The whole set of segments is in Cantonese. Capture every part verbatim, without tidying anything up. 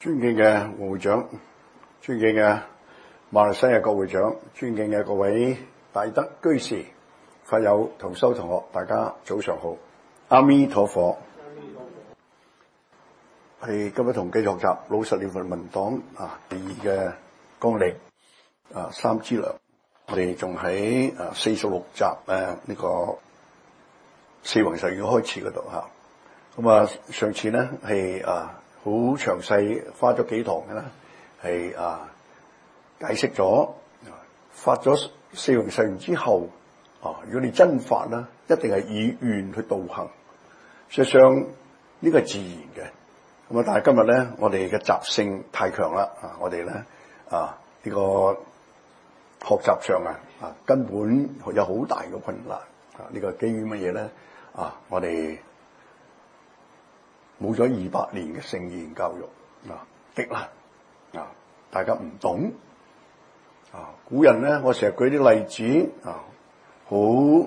尊敬嘅黃會長，尊敬嘅馬來西亞國會長，尊敬嘅各位大德居士、法友同修同學，大家早上好。阿彌陀佛。係今日同繼續學習老實念佛文檔啊，第二嘅綱領啊，三資糧。我哋仲喺啊四十六集誒呢、這個四弘誓願開始嗰度吓。咁啊，上次咧係啊好詳細花咗幾堂嘅啦，係啊解釋咗發咗四弘誓願之後啊，如果你真發啦，一定係以願去導行。事實上呢個係自然嘅。咁啊，但係今日咧，我哋嘅習性太強啦啊！我哋咧啊呢、這個學習上啊啊根本有好大嘅困難啊！呢、這個基於乜嘢咧啊？我哋冇咗二百年嘅聖言教育啊，極難啊！大家唔懂啊！古人咧，我成日舉啲例子啊，好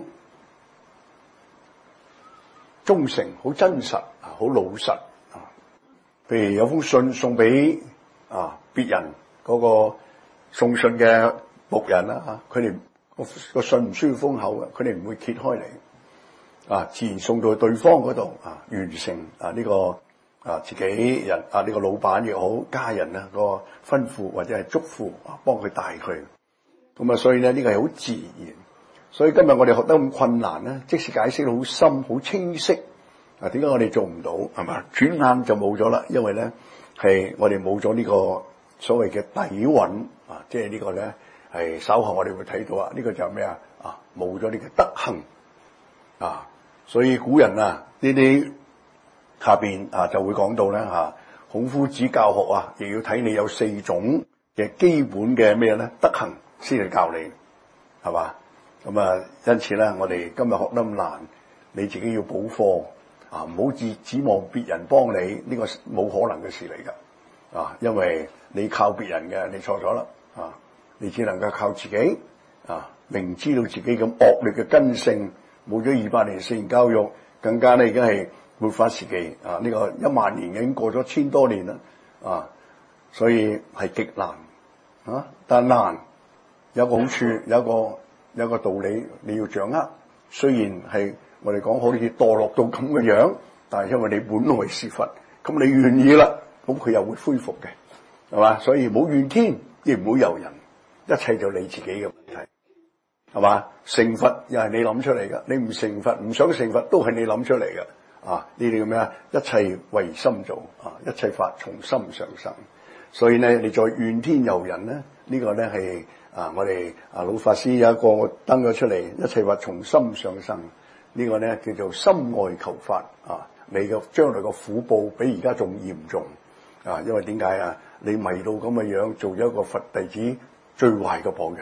忠誠、好真實啊、好老實。譬如有封信送俾啊別人嗰個送信嘅僕人啦嚇，佢哋個個信唔需要封口嘅，佢哋唔會揭開嚟啊，自然送到對方嗰度啊，完成啊呢個啊自己人啊呢個老闆亦好，家人啊個吩咐或者係囑咐啊，幫佢帶佢。咁啊，所以咧呢個係好自然。所以今日我哋學得咁困難咧，即使解釋得好深、好清晰。啊，點解我哋做唔到係嘛？轉眼就冇咗啦，因為咧係我哋冇咗呢個所謂嘅底蘊啊，即係呢個咧係稍後我哋會睇到啊，呢個就係咩啊？啊，冇咗呢個德行啊，所以古人啊呢啲下邊啊就會講到咧嚇，孔夫子教學啊，亦要睇你有四種嘅基本嘅咩咧德行先嚟教你，係嘛？咁啊，因此咧，我哋今日學得咁難，你自己要補課。啊！唔好指指望別人幫你，呢、這個冇可能嘅事嚟㗎。啊，因為你靠別人嘅，你錯咗啦。啊，你只能夠靠自己。啊，明知道自己咁惡劣嘅根性，冇咗二百年聖言教育，更加咧已經係末法時期。啊，呢、這個一萬年已經過咗千多年啦。啊，所以係極難。啊，但難有個好處，有個有個道理你要掌握。雖然係。我哋講好似墮落到咁嘅樣，但係因為你本來是佛，咁你願意啦，咁佢又會恢復嘅，係嘛？所以冇怨天，亦唔好尤人，一切就你自己嘅問題，係嘛？成佛又係你諗出嚟嘅，你唔成佛，唔想成佛都係你諗出嚟嘅，啊！呢啲咁樣，一切為心做，啊！一切法從心上生，所以咧，你再怨天尤人咧，呢、這個咧係啊，我哋啊老法師有一個我登咗出嚟，一切法從心上生。呢個咧叫做心外求法啊！你嘅將來個苦報比而家仲嚴重啊！因為點解啊？你迷到咁嘅樣，做咗一個佛弟子最壞嘅榜樣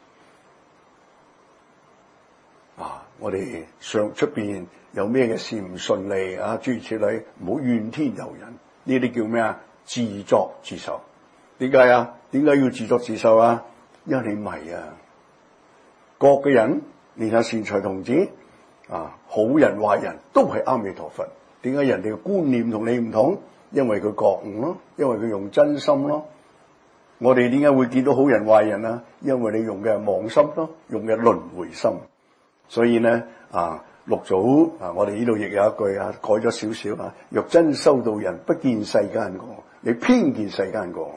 啊！我哋上出邊有咩嘅事唔順利啊？諸如此類，唔好怨天尤人。呢啲叫咩啊？自作自受。點解啊？點解要自作自受啊？因為你迷啊！各嘅人，連下善財童子。啊，好人壞人都係阿彌陀佛。點解人哋嘅觀念同你唔同？因為佢覺悟咯，因為佢用真心咯。我哋點解會見到好人壞人啊？因為你用嘅係妄心咯，用嘅輪迴心。所以咧啊，六祖啊，我哋呢度亦有一句啊，改咗少少啊。若真修道人，不見世間過，你偏見世間過。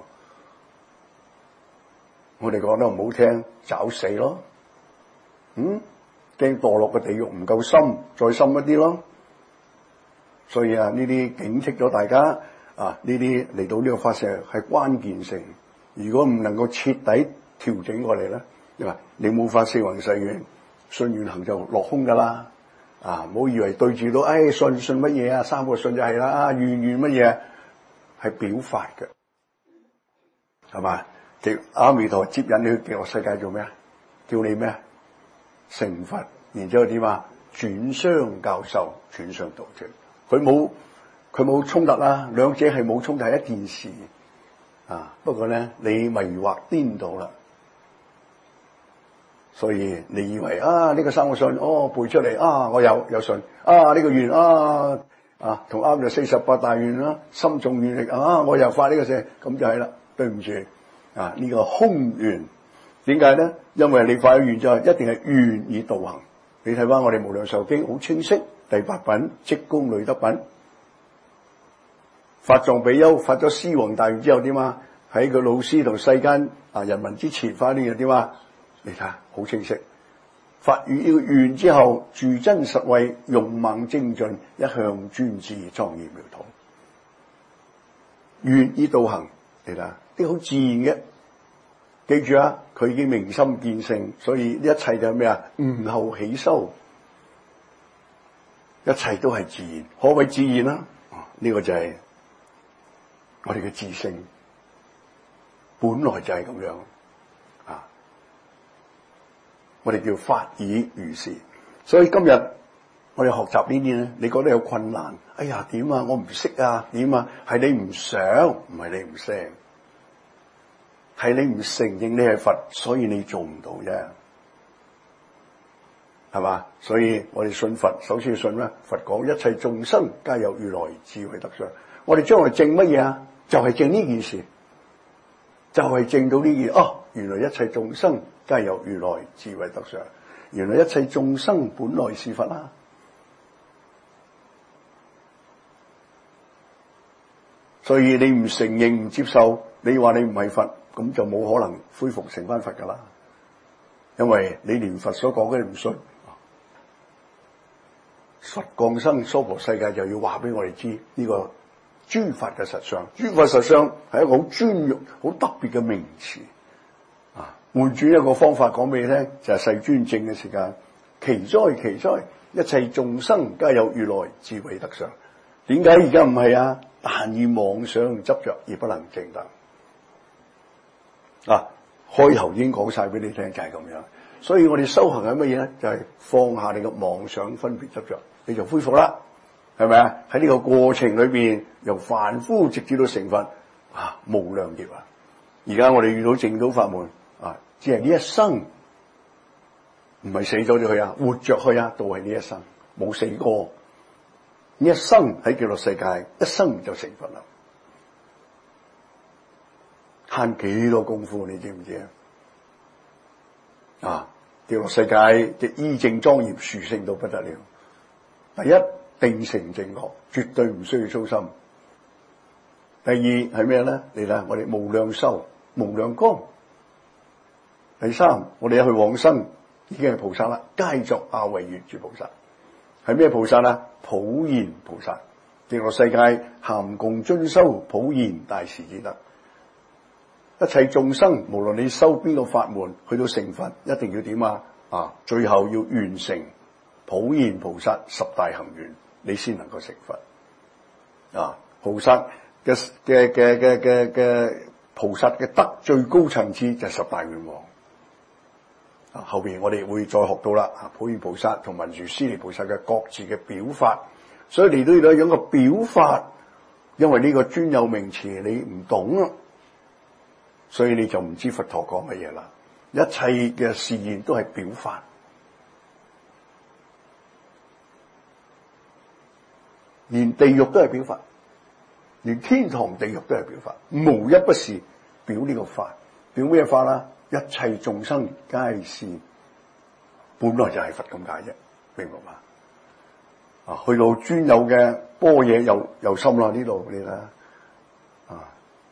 我哋講得唔好聽，找死咯。嗯。驚墮落嘅地獄唔夠深，再深一啲咯。所以啊，呢啲警惕咗大家啊，呢啲嚟到呢個法社係關鍵性。如果唔能夠徹底調整過嚟咧，因為你冇發四弘誓願，信願行就落空噶啦。啊，唔好以為對住到，哎，信信乜嘢啊？三個信就係啦，啊，願願乜嘢係表法嘅，係嘛？叫阿彌陀接引你去極樂世界做咩啊？叫你咩啊？成佛，然之後點啊？轉相教授，轉相道脫。佢冇佢冇衝突啦，兩者係冇衝突一件事啊。不過咧，你迷惑顛倒啦，所以你以為啊呢、這個三個信哦背出嚟啊，我有有信啊呢、這個願啊啊，同啱就四十八大願啦，心中願力啊，我又發呢個誓，咁就係啦。對唔住啊，呢、這個空願點解咧？因為你發咗願就係一定係願以道行。你睇翻我哋無量壽經好清晰，第八品積功累德品，法藏比丘發咗獅王大願之後點啊？喺佢老師同世間啊人民之前發呢樣點啊？你睇下好清晰。發完呢個願之後，住真實位，勇猛精進，一向專志莊嚴妙土。願以道行，你睇下啲好自然嘅。記住啊，佢已經明心見性，所以一切就係咩啊？悟後起修，一切都係自然。可謂自然啦？呢、這個就係我哋嘅自性，本來就係咁樣。我哋叫法以如是，所以今日我哋學習呢啲咧，你覺得有困難？哎呀，點啊？我唔識啊？點啊？係你唔想，唔係你唔識，係你唔承認你係佛，所以你做唔到啫，係嘛？所以我哋信佛，首先要信咩？佛講一切眾生皆有如來智慧德相。我哋將來證乜嘢啊？就係證呢件事，就係證到呢件哦，原來一切眾生皆有如來智慧德相，原來一切眾生本來是佛啦。所以你唔承認唔接受，你話你唔係佛，咁就冇可能恢復成翻佛噶啦。因為你連佛所講嘅你唔信，佛降生娑婆世界就要話俾我哋知呢個諸法嘅實相。諸法實相係一個好專用、好特別嘅名詞。換轉一個方法講俾你聽，就係、是、世尊證嘅時間。奇哉奇哉，一切眾生皆有如來智慧德相。點解而家唔係啊？但以妄想執着而不能證得。啊，開頭已經講晒俾你聽，就係、是、咁樣。所以我哋修行係乜嘢咧？就係、是、放下你嘅妄想分別執着，你就恢復啦，係咪啊？喺呢個過程裏邊，由凡夫直至到成佛，啊，無量劫啊！而家我哋遇到正道法門。啊！只係呢一生，唔係死咗就去啊，活着去啊，都係呢一生，冇死過。呢一生喺極樂世界，一生就成佛啦。慳幾多功夫，你知唔知啊？啊！極樂世界嘅依正莊嚴殊勝到不得了。第一，定成正覺，絕對唔需要操心。第二係咩咧？你睇，我哋無量壽、無量光。第三，我哋一去往生已經係菩薩啦，皆作阿惟越諸菩薩。係咩菩薩啊？普賢菩薩。極樂世界咸共遵修普賢大士之德。一切眾生，無論你修邊個法門，去到成佛，一定要點啊？啊，最後要完成普賢菩薩十大行願，你先能夠成佛。啊，菩薩嘅嘅嘅嘅嘅嘅菩薩嘅德最高層次就係十大願王。後邊我哋會再學到啦，啊，普賢菩薩同文殊師利菩薩嘅各自嘅表法，所以你都要有一個表法，因為呢個專有名詞你唔懂啊，所以你就唔知佛陀講乜嘢啦。一切嘅示現都係表法，連地獄都係表法，連天堂地獄都係表法，無一不是表呢個法。表咩法啦？一切眾生皆是本來就係佛咁解啫，明白嘛？啊，去到專有嘅般若又又深啦，呢度你睇啊，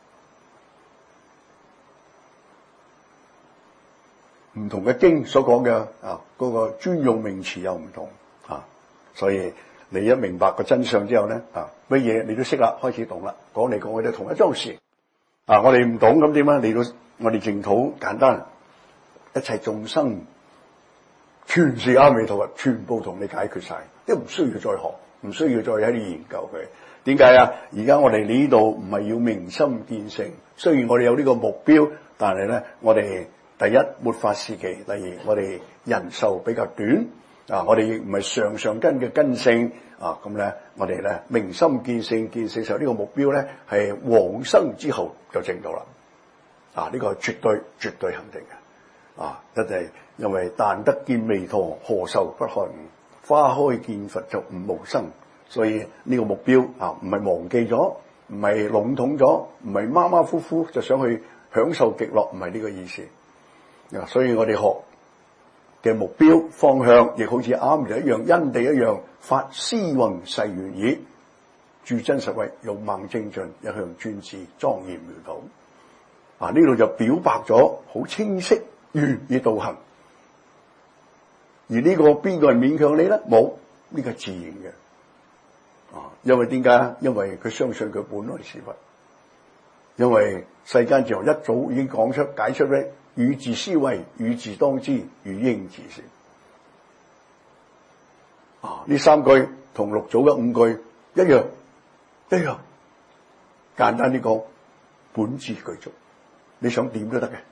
唔同嘅經所講嘅啊，嗰個專用名詞又唔同啊，所以你一明白個真相之後咧啊，乜嘢你都識啦，開始懂啦，講嚟講去都同一樁事啊，我哋唔懂咁點啊？嚟到我哋淨土簡單，一切眾生全是阿彌陀佛，全部同你解決晒，都唔需要再學，唔需要再喺度研究佢。點解啊？而家我哋呢度唔係要明心見性，雖然我哋有呢個目標，但係咧，我哋第一末法時期，第二我哋人壽比較短啊，我哋亦唔係上上根嘅根性啊，咁咧我哋咧明心見性，見性時候呢個目標咧係往生之後就證到啦。啊！呢、這個絕對絕對肯定嘅，啊！一定因為但得見彌陀，何愁不開悟？花開見佛就悟無生， 所以呢個目標啊，唔係忘記咗，唔係籠統咗，唔係馬馬虎虎就想去享受極樂，唔係呢個意思。啊，所以我哋學嘅目標方向，亦好似啱就一樣，因地一樣，發詩宏誓願意，住真實位，勇猛精進，一向專志，莊嚴苗土。啊，呢度就表白咗好清晰，願意道行。而呢個邊個人勉強你咧？冇，呢個係自然嘅。啊，因為點解？因為佢相信佢本來是佛。因為世間哲學一早已經講出解出咧，與自思維，與自當知，與應自說。啊，呢三句同六祖嘅五句一樣，一樣。簡單啲講，本自具足，你想點都得嘅。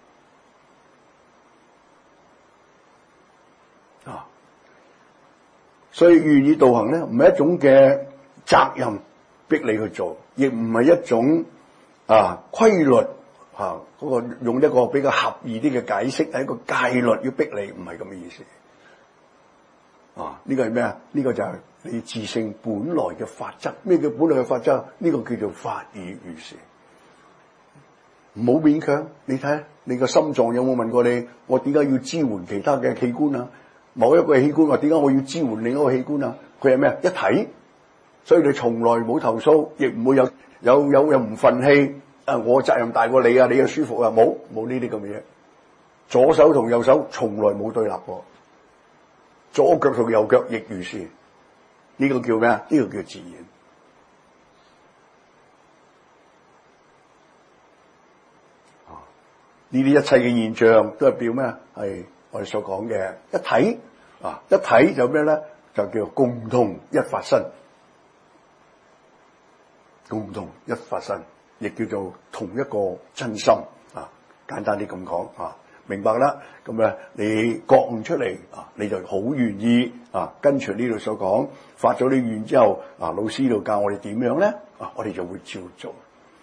啊，所以願意道行咧，唔係一種嘅責任逼你去做，亦唔係一種啊規律啊嗰個用一個比較合意啲嘅解釋，係一個戒律要逼你，唔係咁嘅意思。啊，呢個係咩啊？呢個就係你自性本來嘅法則。咩叫本來嘅法則？呢個叫做法爾如是。唔好勉強。你睇下你個心臟有冇問過你？我點解要支援其他嘅器官啊？某一個器官話點解我要支援另一個器官啊？佢係咩啊？一體，所以你從來冇投訴，亦唔會有有有有唔忿氣。啊，我責任大過你啊，你又舒服啊？冇冇呢啲咁嘅嘢。左手同右手從來冇對立過，左腳同右腳亦如是。呢個叫咩啊？呢個叫自然。啊，呢啲一切嘅現象都係表咩啊？係我哋所講嘅一體啊，一體就咩咧？就叫共同一法身，共同一法身，亦叫做同一個真心啊。簡單啲咁講啊，明白啦。咁啊，你覺悟出嚟啊，你就好願意啊，跟隨呢度所講，發咗啲願之後啊，老師度教我哋點樣咧啊，我哋就會照做。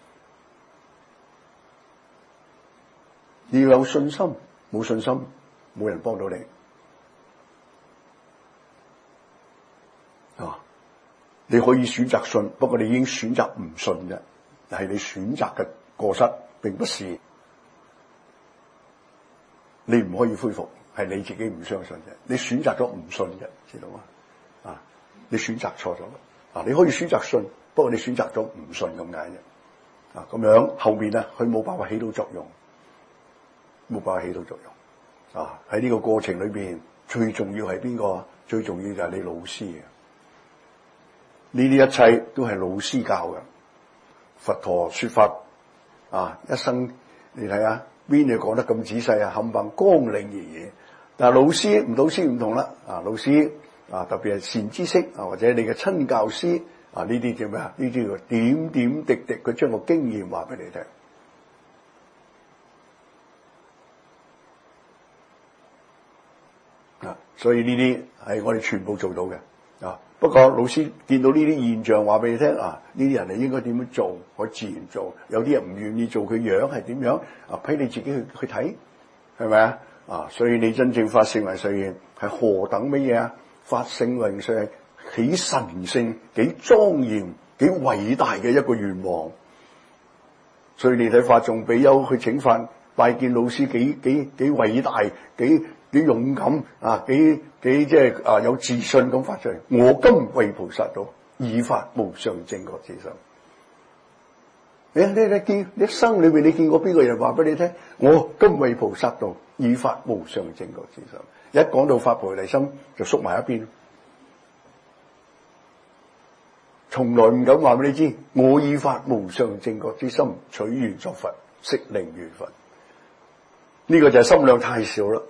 你要有信心，冇信心，冇人幫到你啊！你可以選擇信，不過你已經選擇唔信嘅，係你選擇嘅過失，並不是你唔可以恢復，係你自己唔相信嘅。你選擇咗唔信嘅，知道嗎？啊，你選擇錯咗啊！你可以選擇信，不過你選擇咗唔信咁解啫。啊，咁樣後面啊，佢冇辦法起到作用，冇辦法起到作用。啊！喺呢個過程裏邊，最重要係邊個？最重要就係你老師嘅。呢啲一切都係老師教嘅。佛陀說法啊，一生你睇下邊嘢講得咁仔細啊，冚唪唥光領而已。但係老師唔老師唔同啦。啊，老師啊，特別係善知識啊，或者你嘅親教師啊，呢啲叫咩啊？呢啲叫點點滴滴，佢將個經驗話俾你聽。啊，所以呢啲係我哋全部做到嘅啊。不過老師見到呢啲現象，話俾你聽啊，呢啲人係應該點樣做，可以自然做。有啲人唔願意做，佢樣係點樣啊？俾你自己去去睇，係咪啊？啊，所以你真正發聖雲誓願係何等乜嘢啊？發聖雲誓願幾神聖、幾莊嚴、幾偉大嘅一個願望。所以你睇法眾比丘去請法拜見老師，幾幾幾偉大，幾幾勇敢啊！幾幾即係啊有自信咁發出嚟。我今為菩薩道，以發無上正覺之心。你你你見一生裏邊你見過邊個人話俾你聽？我今為菩薩道，以發無上正覺之心。一講到發菩提心，就縮埋一邊，從來唔敢話俾你知。我以發無上正覺之心，取願作佛，悉令如佛。呢個就係心量太少啦。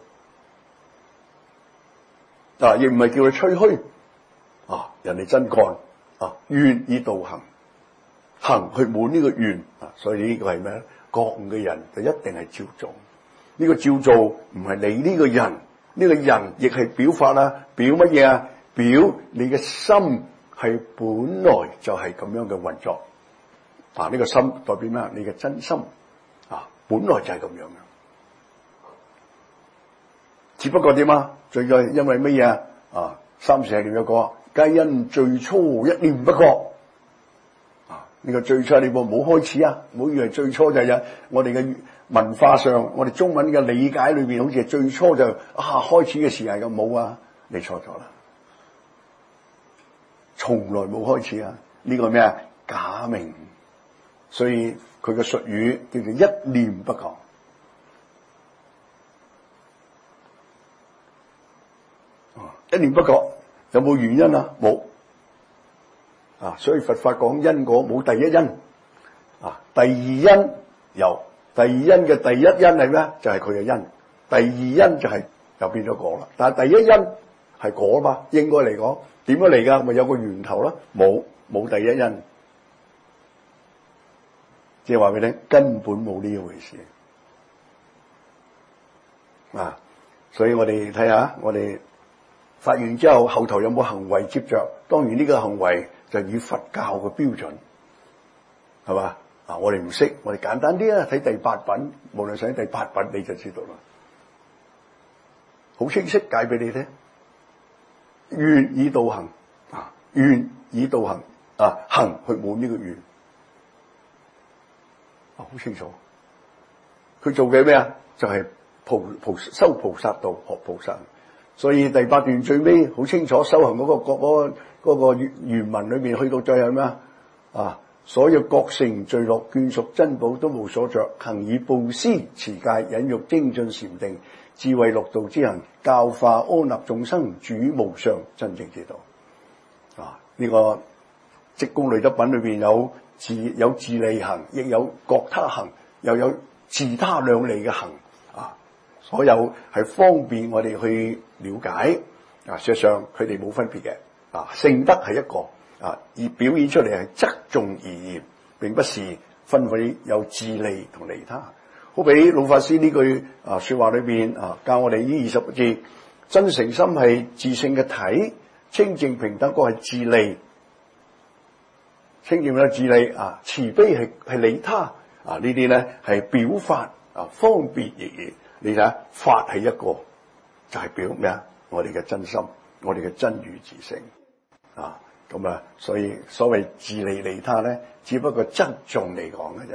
啊，亦唔係叫佢吹噓啊，人哋真幹啊，願以道行，行去滿呢個願啊，所以呢個係咩咧？覺悟嘅人就一定係照做。呢個照做唔係你呢個人，呢個人亦係表法啦，表乜嘢啊？表你嘅心係本來就係咁樣嘅運作啊！呢個心代表咩？你嘅真心啊，本來就係咁樣嘅。只不過點啊？最緊因為乜嘢啊？三時係點樣講？ 皆因最初一念不覺。啊，呢個最初你冇冇開始啊？唔好以為最初就係我哋嘅文化上，我哋中文嘅理解裏邊，好似係最初就啊開始嘅時係咁，冇啊，你錯咗啦，從來冇開始啊！呢個咩啊？假名，所以佢嘅術語叫做一念不覺。一念不覺有冇原因啊？冇啊！所以佛法講因果冇第一因啊，第二因有。第二因嘅第一因係咩？就係佢嘅因。第二因就係又變咗果啦。但係第一因係果嘛？應該嚟講點樣嚟噶？咪有個源頭啦。冇冇第一因，即係話俾你聽，根本冇呢一回事啊！所以我哋睇下，我哋發完之後，後頭有冇行為接着？當然呢個行為就以佛教嘅標準，係嘛？啊！我哋唔識，我哋簡單啲啦，睇第八品，無論睇第八品你就知道啦，好清晰解俾你聽。願以道行啊，願以道行啊，行去滿呢個願啊，好清楚。佢做嘅咩啊？就係、是、菩菩修菩薩道，學菩薩。所以第八段最尾好清楚，修行嗰、那個嗰、那個嗰、那個原文裏面去到最後咩啊？啊！所有覺成聚樂眷屬珍寶都無所着，行以布施持戒忍辱精進禪定智慧六道之行，教化安立眾生，主無上真正之道。啊！呢、這個積功累德品裏邊有自有自利行，亦有覺他行，又有自他兩利嘅行。啊！所有係方便我哋去了解。啊！事實上佢哋冇分別嘅。啊！聖德係一個。啊！而表現出嚟係側重而言，並不是分為有自利同利他。好比老法師呢句啊說話裏邊啊，教我哋呢二十個字：真誠心係自性嘅體，清淨平等嗰係自利，清淨嘅自利啊，慈悲係係利他啊。呢啲咧係表法啊，方便而言。你睇下法係一個，就係、是、表咩啊？我哋嘅真心，我哋嘅真如自性啊。咁啊，所以所謂自利利他咧，只不過側重嚟講嘅啫。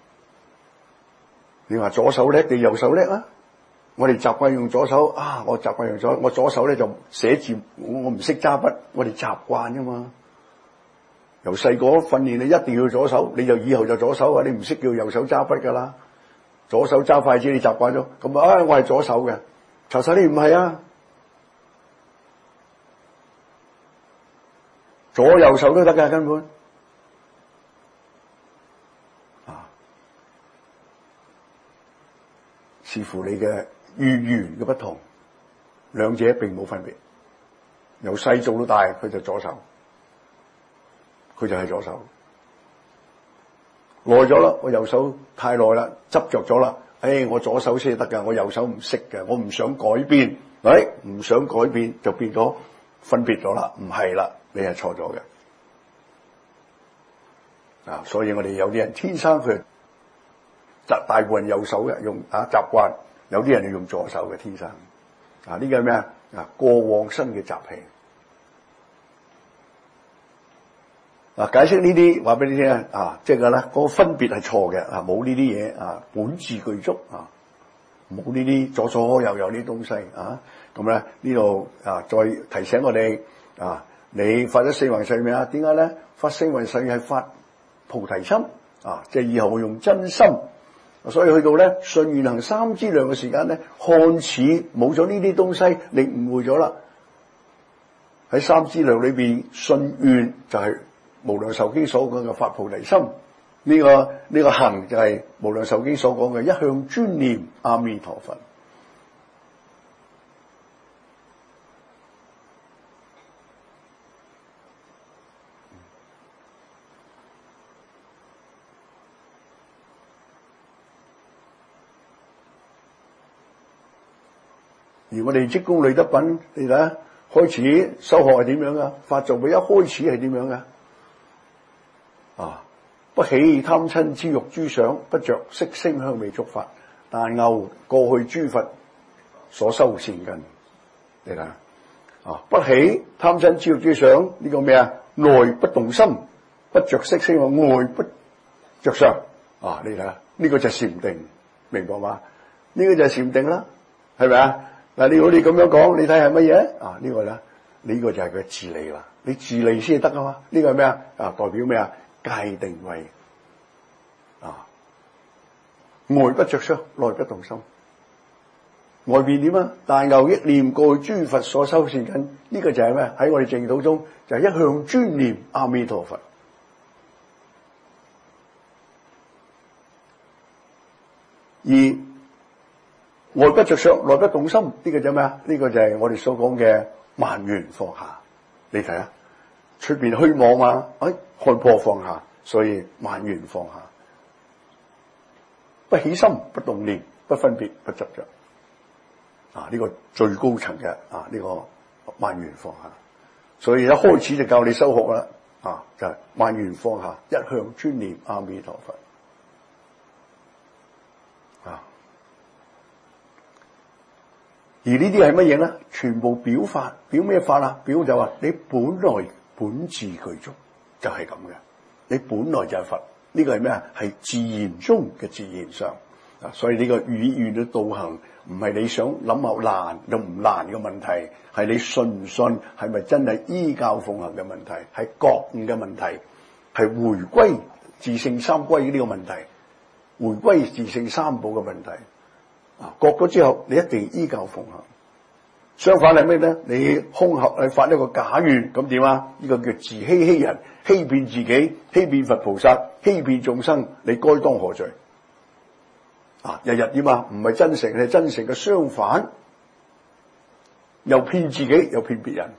你話左手叻定右手叻啊？我哋習慣用左手啊，我習慣用左，我左手咧就寫字，我我唔識揸筆，我哋習慣噶嘛。由細個訓練你一定要左手，你就以後就左手啊！你唔識叫右手揸筆噶啦，左手揸筷子你習慣咗，咁啊，我係左手嘅。查實你唔係啊。左右手都得噶，根本啊，視乎你嘅遇緣嘅不同，兩者並冇分別。由細做到大，佢就左手，佢就係左手。耐咗啦，我右手太耐啦，執着咗啦。誒、哎，我左手先得噶，我右手唔識嘅，我唔想改變。誒、哎，唔想改變就變咗分別咗啦，唔係啦。你係錯咗嘅啊！所以我哋有啲人天生佢大大部分右手嘅用啊習慣，有啲人係用左手嘅天生啊。呢個係咩啊？啊過往生嘅習氣啊！解釋呢啲話俾你聽啊，即係嘅咧，嗰個分別係錯嘅啊，冇呢啲嘢啊，本自具足啊，冇呢啲左左右右呢啲東西啊。咁咧呢度啊，再提醒我哋啊。你發咗四弘誓未啊？點解咧？發四弘誓係發菩提心啊！即係以後會用真心，所以去到咧信願行三資糧嘅時間咧，看似冇咗呢啲東西，你誤會咗啦。喺三資糧裏邊，信願就係無量壽經所講嘅發菩提心，呢、這個呢、這個行就係無量壽經所講嘅一向專念阿彌陀佛。而我哋積功累德品，你睇下開始修學係點樣噶？法座位一開始係點樣噶？啊，不起貪嗔痴欲諸想，不着色聲香味觸法，但牛過去諸佛所修善根，你睇啊， 啊，不喜貪嗔痴追想呢個咩啊？內不動心，不着色聲，外不着相啊！你睇下呢個就係禪定，明白嘛？呢、這個就係禪定啦，係咪啊？嗱，你好，你咁樣講，你睇係乜嘢啊？這個、呢個咧，呢、這個就係佢自利啦。你自利先得啊嘛？呢、這個係咩啊？啊，代表咩啊？戒定慧啊，外不着相，內不動心。外邊點啊？大牛憶念過去諸佛所修善根，呢、這個就係咩？喺我哋淨土中就係、是、一向專念阿彌陀佛。而外不着相，內不動心，呢、這個就係咩啊？呢、這個就係我哋所講嘅萬緣放下。你睇下，出邊虛妄嘛，哎，看破放下，所以萬緣放下，不起心，不動念，不分別，不執着。啊！呢、這個最高層嘅啊，呢、這個萬緣放下，所以一開始就教你修學啦。啊，就係、是、萬緣放下，一向專念阿彌陀佛。啊！而呢啲係乜嘢咧？全部表法，表咩法啊？表就話你本來本自具足，就係咁嘅。你本來就係佛，呢、這個係咩啊？係自然中嘅自然相。啊！所以呢個與願嘅道行。唔係你想諗下難又唔難嘅問題，係你信唔信，係咪真係依教奉行嘅問題，係覺悟嘅問題，係回歸自性三歸呢個問題，回歸自性三寶嘅問題。啊，覺咗之後，你一定依教奉行。相反係咩咧？你空合去發一個假願，咁點啊？呢、這個叫自欺欺人，欺騙自己，欺騙佛菩薩，欺騙眾生，你該當何罪？啊！日日點啊？唔係真誠，係真誠嘅相反，又騙自己，又騙別人。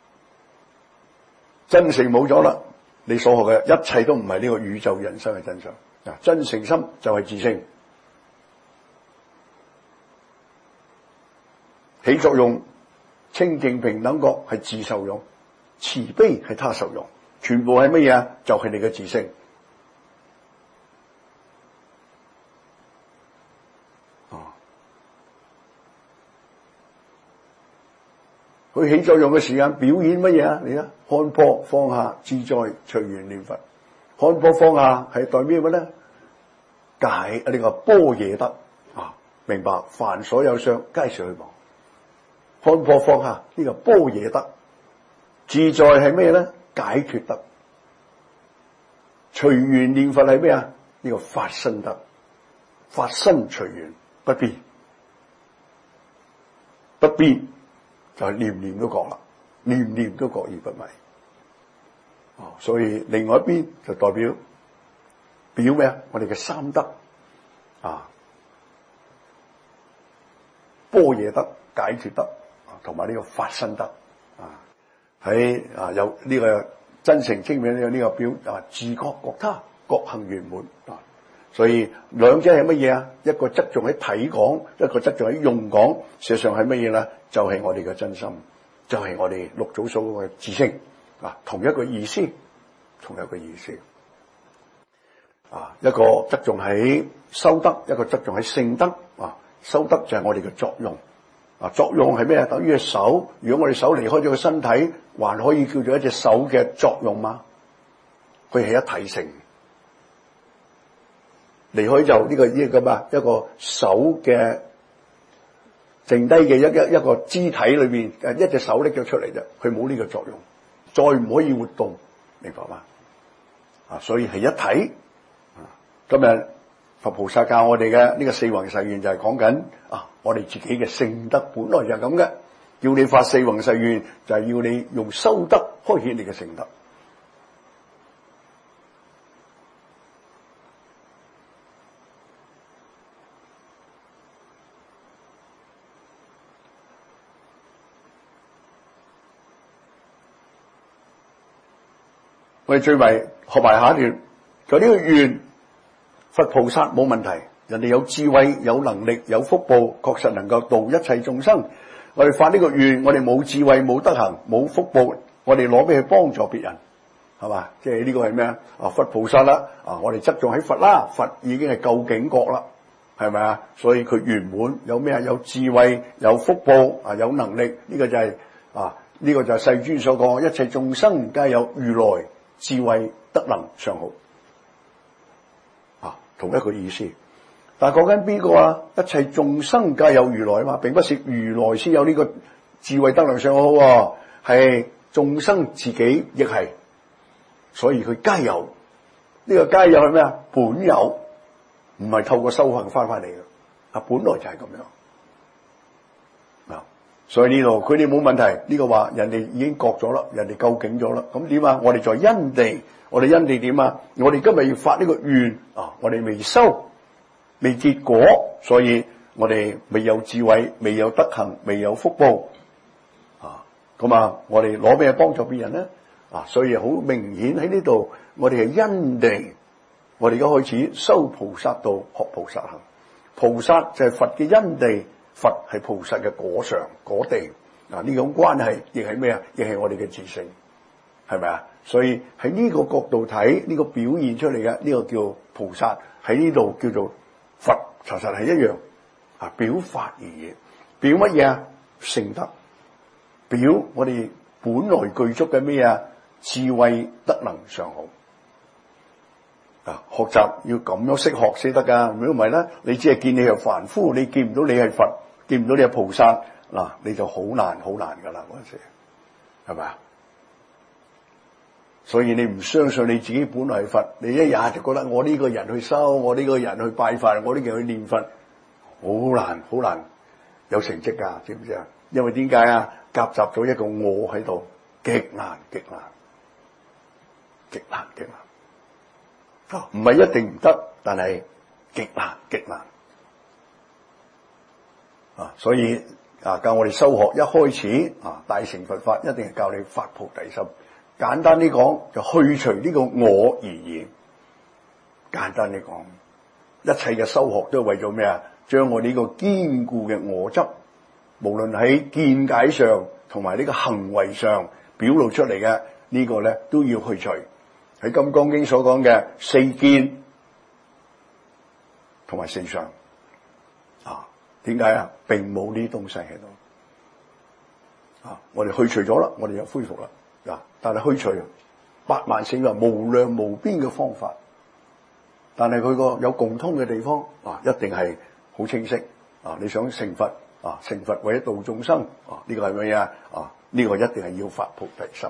真誠冇咗啦，你所學嘅一切都唔係呢個宇宙人生嘅真相。啊！真誠心就係自性，起作用，清淨平等覺係自受用，慈悲係他受用，全部係乜嘢啊？就係、是、你嘅自性。佢起作用嘅時間表演乜嘢啊？你睇，看破放下，自在隨緣念佛。看破放下係代表乜咧？解呢個般若得啊！明白凡所有相，皆是虛妄。看破放下呢個般若得，自在係咩咧？解脫得。隨緣念佛係咩啊？呢個法身得，法身隨緣不變，不變。就係念念都覺啦，念念都覺而不迷。哦，所以另外一邊就代表表咩啊？我哋嘅三德啊，般若得、解脫得，同埋呢個法身得啊，喺啊有呢個真誠清明呢個呢個表啊，自覺覺他，覺行圓滿啊。所以兩者係乜嘢啊？一個側重喺體講，一個側重喺用講。事實上係乜嘢咧？就係、是、我哋嘅真心，就係、是、我哋六祖所講嘅自性啊，同一個意思，同一個意思啊。一個側重喺修德，一個側重喺聖德啊。修德就係我哋嘅作用啊。作用係咩啊？等於手。如果我哋手離開咗個身體，還可以叫做一隻手嘅作用嗎？佢係一體性。離開就呢個呢個嘛，一個手嘅剩低嘅一一一個肢體裏邊，誒一隻手拎咗出嚟啫，佢冇呢個作用，再唔可以活動，明白嗎？啊，所以係一體。啊，今日佛菩薩教我哋嘅呢個四弘誓願就係講緊啊，我哋自己嘅聖德本來就係咁嘅，叫你發四弘誓願就係要你用修德開顯你嘅聖德。我哋最尾學埋下一段，就呢個願，佛菩薩冇問題，人哋有智慧、有能力、有福報，確實能夠度一切眾生。我哋發呢個願，我哋冇智慧、冇德行、冇福報，我哋攞俾佢幫助別人，係嘛？即係呢個係咩啊？啊，佛菩薩啦，啊，我哋側重喺佛啦，佛已經係究竟覺啦，係咪啊？所以佢圓滿，有咩啊？有智慧、有福報啊，有能力，呢個就係啊。 呢個就係世尊所講，一切眾生皆有如來智慧德能相好，啊，同一個意思。但係講緊邊個啊？一切眾生皆有如來啊嘛，並不是如來先有呢個智慧德能相好，啊，係眾生自己亦係，所以佢皆有。呢、這個皆有係咩啊？本有，唔係透過修行翻翻嚟嘅，啊，本來就係咁樣。啊，所以呢度佢哋冇問題。呢、這個話人哋已經覺咗啦，人哋究竟咗啦。咁點啊？我哋在因地，我哋因地點啊？我哋今日要發呢個願啊，我哋未修。未結果，所以我哋未有智慧，未有德行，未有福報啊！咁啊，我哋攞咩幫助別人咧？啊，所以好明顯喺呢度，我哋係因地，我哋而家開始修菩薩道，學菩薩行。菩薩就係佛嘅因地，佛係菩薩嘅果上果地。嗱，呢種關係亦係咩啊？亦係我哋嘅自性，係咪啊？所以喺呢個角度睇，呢、這個表現出嚟嘅呢個叫菩薩，喺呢度叫做。佛查實係一樣啊，表法而已，表乜嘢啊？聖德，表我哋本來具足嘅咩啊？智慧德能相好啊！學習要咁樣識學先得噶，如果唔係咧，你只係見你係凡夫，你見唔到你係佛，見唔到你係菩薩，嗱、啊，你就好難好難噶啦嗰陣時，係咪啊？所以你唔相信你自己本來係佛，你一日就覺得我呢個人去修，我呢個人去拜佛，我呢個人去念佛，好難好難有成績噶，知唔知啊？因為點解啊？夾雜咗一個我喺度，極難極難極難極難，唔係、哦、一定唔得，但係極難極難啊！所以啊，教我哋修學一開始啊，大乘佛法一定係教你發菩提心。簡單啲講，就去除呢個我而言。簡單啲講，一切嘅修學都係為咗咩啊？將我呢個堅固嘅我執，無論喺見解上同埋呢個行為上表露出嚟嘅呢個咧，都要去除。喺《金剛經》所講嘅四見同埋四相啊，點解啊？並冇呢啲東西喺度啊！我哋去除咗啦，我哋又恢復啦。嗱，但係去除八萬四萬無量無邊嘅方法，但係佢個有共通嘅地方啊，一定係好清晰啊！你想成佛啊，成佛為咗度眾生啊，呢個係咩啊？啊，呢個一定係要發菩提心。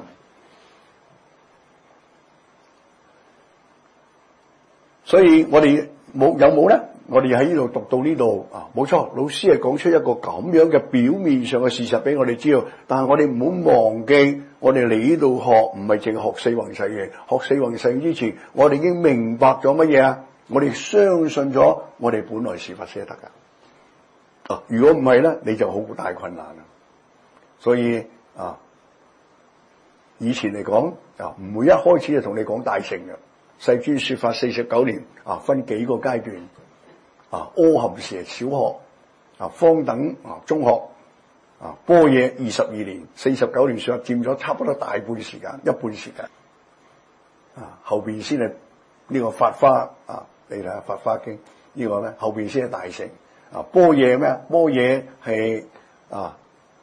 所以我哋冇有冇咧？我哋喺呢度讀到呢度啊，冇錯，老師係講出一個咁樣嘅表面上嘅事實俾我哋知道，但係我哋唔好忘記，我哋嚟呢度學唔係淨係學四弘誓嘅，學四弘誓之前，我哋已經明白咗乜嘢啊？我哋相信咗，我哋本來是佛先得噶。啊，如果唔係咧，你就好大困難啦。所以啊，以前嚟講啊，唔會一開始就同你講大乘嘅。世尊說法四十九年啊，分幾個階段。啊，阿含時小學，啊，方等啊中學，啊，般若二十二年，四十九年上佔咗差不多大半時間，一半時間，啊，後邊先係呢個法花啊，你睇下法花經、這個、呢個咧，後邊先係大乘，啊，般若咩啊？般若係啊，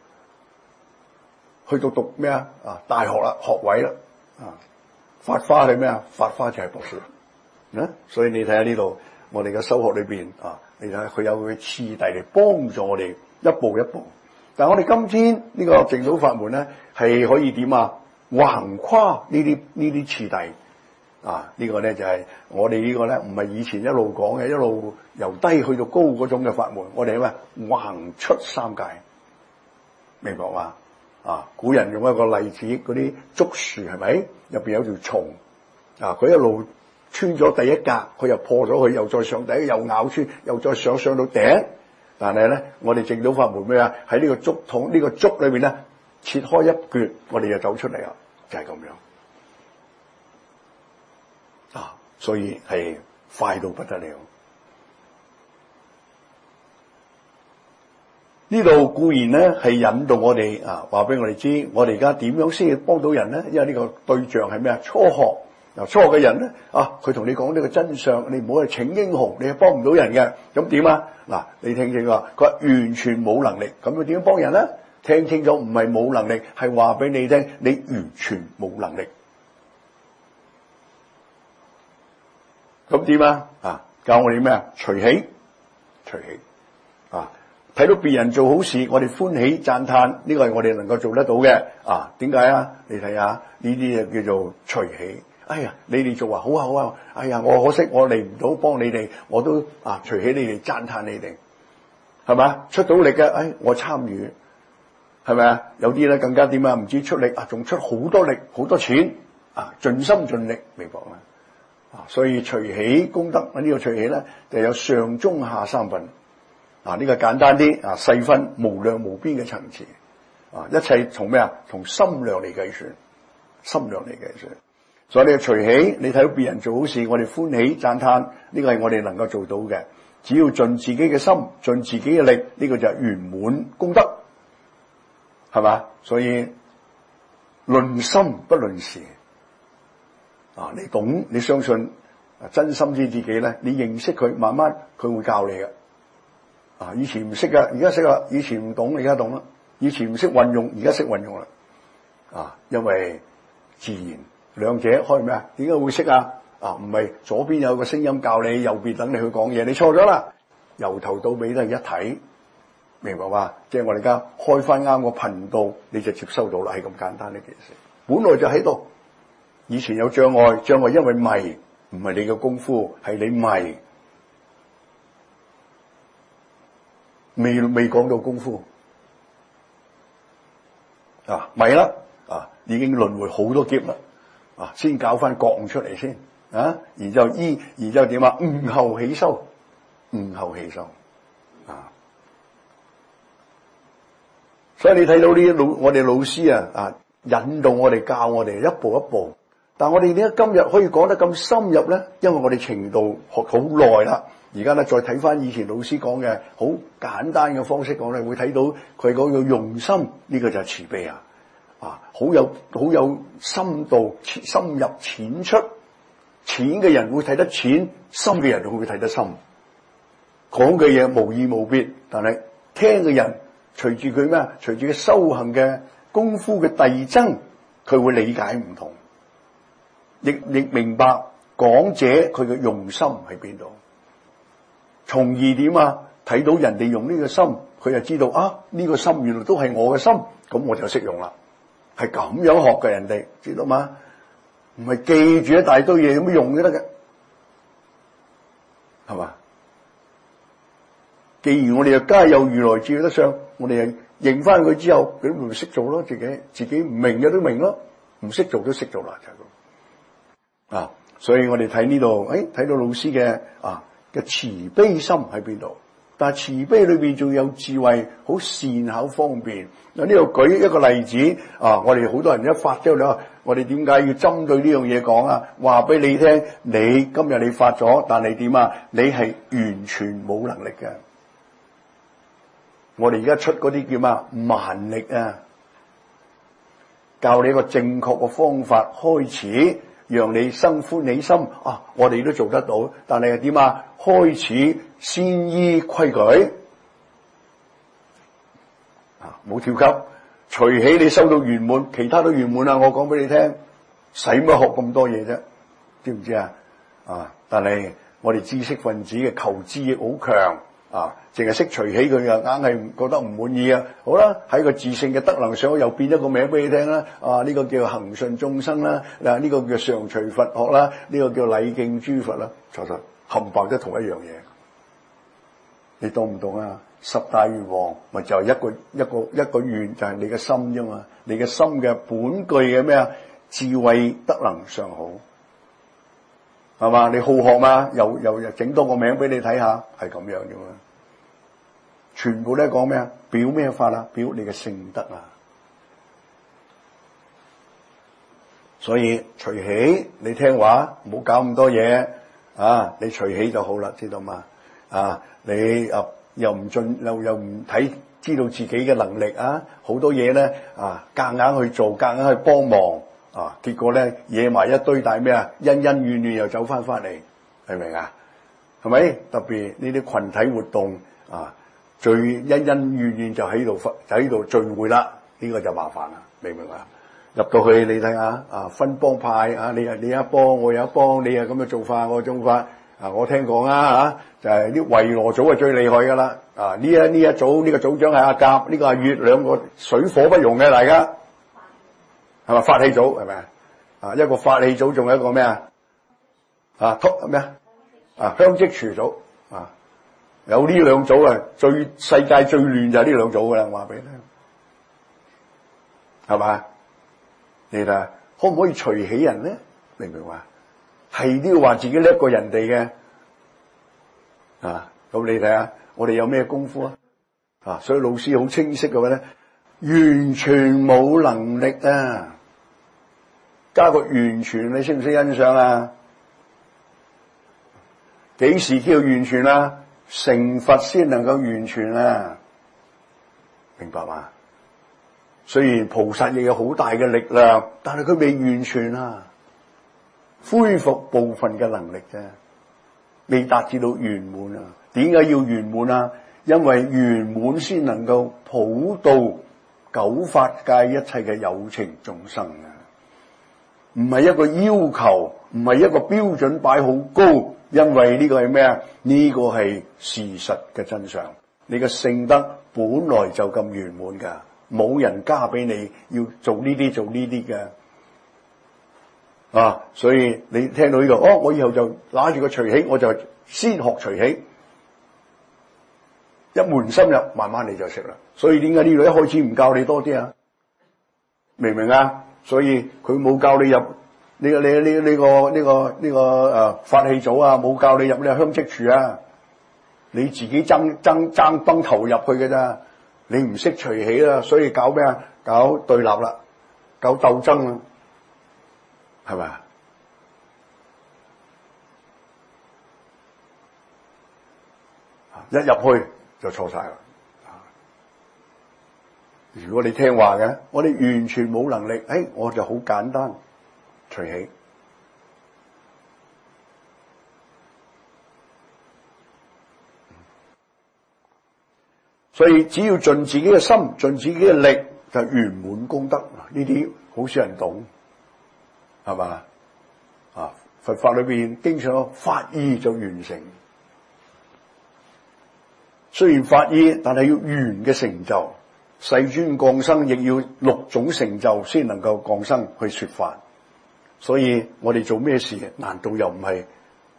去到讀咩啊？啊，大學啦，學位啦，啊，法花係咩啊？法花就係博士，啊，所以你睇下呢度。我哋嘅修學裏邊啊，你睇下佢有佢嘅次第嚟幫助我哋一步一步。但係我哋今天呢個淨土法門咧，係可以點啊？橫跨呢啲呢啲次第啊！呢個咧就係我哋呢個咧，唔係以前一路講嘅，一路由低去到高嗰種嘅法門。我哋咩橫出三界，明白嘛？啊！古人用一個例子，嗰啲竹樹係咪入邊有條蟲啊？佢一路穿咗第一格，佢又破咗佢，又再上第一，又咬穿，又再上上到頂。但係咧，我哋淨土法門咩啊？喺呢個竹筒、呢個竹裏邊咧，切開一橛，我哋就走出嚟啦，就係咁樣啊！所以係快到不得了。呢度固然咧係引導我哋啊，話俾我哋知，我哋而家點樣先至幫到人咧？因為呢個對象係咩啊？初學。嗱，初學嘅人咧，啊，佢同你講呢個真相，你唔好去請英雄，你係幫唔到人嘅。咁點啊？嗱，你聽清楚，佢話完全冇能力，咁佢點樣幫人咧？ 聽清楚，唔係冇能力，係話俾你聽，你完全冇能力。咁點啊？啊，教我哋咩啊？隨喜，隨喜啊！睇到別人做好事，我哋歡喜讚嘆，呢個係我哋能夠做得到嘅啊？點解啊？你睇下呢啲就叫做隨喜。哎呀，你哋做啊，好啊好啊！哎呀，我可惜我嚟唔到幫你哋，我都啊隨喜你哋，讚嘆你哋，係咪？出到力嘅，哎，我參與，係咪啊？有啲咧更加點啊？唔知出力啊，仲出好多力，好多錢啊，盡心盡力，明白嗎？啊，所以隨喜功德呢、這個隨喜咧，就有上中下三分。啊，呢、這個簡單啲啊，細分無量無邊嘅層次。啊，一切從咩啊？從心量嚟計算，心量嚟計算。所以你隨喜，你睇到別人做好事，我哋歡喜讚嘆，呢個係我哋能夠做到嘅。只要盡自己嘅心，盡自己嘅力，呢、這個就係圓滿功德，係嘛？所以論心不論事。啊！你懂，你相信，真心知自己咧，你認識佢，慢慢佢會教你嘅。啊！以前唔識噶，而家識啦；以前唔懂，而家懂啦；以前唔識運用，而家識運用啦。啊！因為自然兩者開咩啊？點解會識啊？啊！唔係左邊有個聲音教你，右邊等你去講嘢，你錯咗啦。由頭到尾都係一體，明白嘛？即係我哋而家開翻啱個頻道，你就接收到啦，係咁簡單呢件事。本來就喺度。以前有障礙，障礙因為迷，唔係你嘅功夫，係你迷，未未講到功夫啊，迷啦啊，已經輪迴好多劫啦啊，先搞翻覺悟出嚟先啊，然之後依，然之後點啊？悟後起修，悟後起修啊，所以你睇到呢啲老我哋老師啊啊，引導我哋教我哋一步一步。但我哋點解今日可以講得咁深入咧？因為我哋程度學好耐啦。而家咧再睇翻以前老師講嘅好簡單嘅方式講咧，會睇到佢嗰個用心，呢、這個就係慈悲啊！啊，好有好有深度、深入淺出。淺嘅人會睇得淺，深嘅人會睇得深。講嘅嘢無意無別，但係聽嘅人隨住佢咩啊？隨住佢修行嘅功夫嘅遞增，佢會理解唔同。亦亦明白講者佢嘅用心喺邊度，從而點啊？睇到人哋用呢個心，佢就知道啊，呢個心原來都係我嘅心，咁我就識用啦。係咁樣學嘅，人哋知道嗎？唔係記住一大堆嘢，有乜用都得嘅，係嘛？既然我哋又皆有如來智得相，我哋又認翻佢之後，佢咪識做咯。自己自己唔明嘅都明咯，唔識做都識做啦，就係咁。啊，所以我哋睇呢度，誒，睇到老師嘅啊嘅慈悲心喺邊度？但係慈悲裏邊仲有智慧，好善巧方便。嗱，呢度舉一個例子啊，我哋好多人一發之後咧，我哋點解要針對呢樣嘢講啊？話俾你聽，你今日你發咗，但係點啊？你係完全冇能力嘅。我哋而家出嗰啲叫咩？萬力啊，教你一個正確嘅方法開始。讓你生歡喜心啊！我哋都做得到，但係點啊？開始先依規矩啊，冇跳級，隨喜你收到圓滿，其他都圓滿啦。我講俾你聽，使乜學咁多嘢啫？知唔知啊？啊！但係我哋知識分子嘅求知欲好強啊，淨係識隨喜佢嘅，硬係覺得唔滿意啊！好啦，喺個自性嘅德能上，又變一個名俾你聽啦！啊，呢個叫恒順眾生啦，嗱呢個叫常隨佛學啦，呢個叫禮敬諸佛啦，其實冚唪唥都同一樣嘢。你懂唔懂啊？十大願王咪就係一個一個一個願，就係你嘅心啫嘛。你嘅心嘅本具嘅咩啊？智慧德能上好，係嘛？你好學嘛？又又又整多個名俾你睇下，係咁樣啫嘛。全部咧講咩啊？表咩法啊？表你嘅聖德啊！所以隨喜，你聽話，唔好搞咁多嘢啊！你隨喜就好啦，知道嘛？啊，你啊又唔盡又又唔睇，知道自己嘅能力啊，好多嘢咧啊，夾硬去做，夾硬去幫忙啊，結果咧惹埋一堆大咩啊？恩恩怨怨又走翻翻嚟，明唔明啊？係咪？特別呢啲群體活動啊！ 最恩恩怨怨就喺度就喺度聚會啦，呢、這個就麻煩啦，明唔明啊？入到去你睇下啊，分幫派啊，你係你一幫，我有一幫，你係咁嘅做法，我做法啊，我聽講啊嚇，就係啲維羅組係最厲害噶啦，啊呢一呢一組呢、這個組長係阿甲，呢、這個阿乙，兩個水火不容嘅大家，係咪？法器組係咪啊？一個法器組，仲有一個咩啊？啊，托咩啊？啊，香積廚組啊，有呢兩組啊，最世界最亂就係呢兩組噶啦，我話俾你聽，係咪？你睇下可唔可以隨喜人咧？明唔明話？係都要話自己叻過人哋嘅啊！咁你睇下，我哋有咩功夫啊？啊，所以老師好清晰嘅話咧，完全冇能力啊！加個完全，你識唔識欣賞啊？幾時叫完全啊？成佛先能夠完全啊！明白嘛？雖然菩薩亦有好大嘅力量，但係佢未完全啊，恢復部分嘅能力啫，未達至到圓滿啊。點解要圓滿啊？因為圓滿先能夠普渡九法界一切嘅有情眾生啊。唔係一個要求，唔係一個標準擺好高，因為呢個係咩啊？呢個係事實嘅真相。你嘅聖德本來就咁圓滿噶。冇人加俾你要做呢啲做呢啲嘅啊，所以你聽到呢個哦，我以後就拿住個隨喜，我就先學隨喜，一門深入，慢慢你就識啦。所以點解呢度一開始唔教你多啲啊？明唔明啊？所以佢冇教你入呢個呢呢呢個呢個呢個誒法器組啊，冇教你入呢個香積廚啊，你自己爭爭爭崩頭入去嘅咋。你唔識隨喜啦，所以搞咩啊？搞對立啦，搞鬥爭啦，係咪啊？一入去就錯晒啦。如果你聽話嘅，我哋完全冇能力，誒，我就好簡單隨喜。所以只要盡自己嘅心，盡自己嘅力，就圓滿功德。呢啲好少人懂，係嘛？啊，佛法裏邊經常講法意就完成。雖然法意，但係要圓嘅成就。世尊降生亦要六種成就先能夠降生去說法。所以我哋做咩事，難道又唔係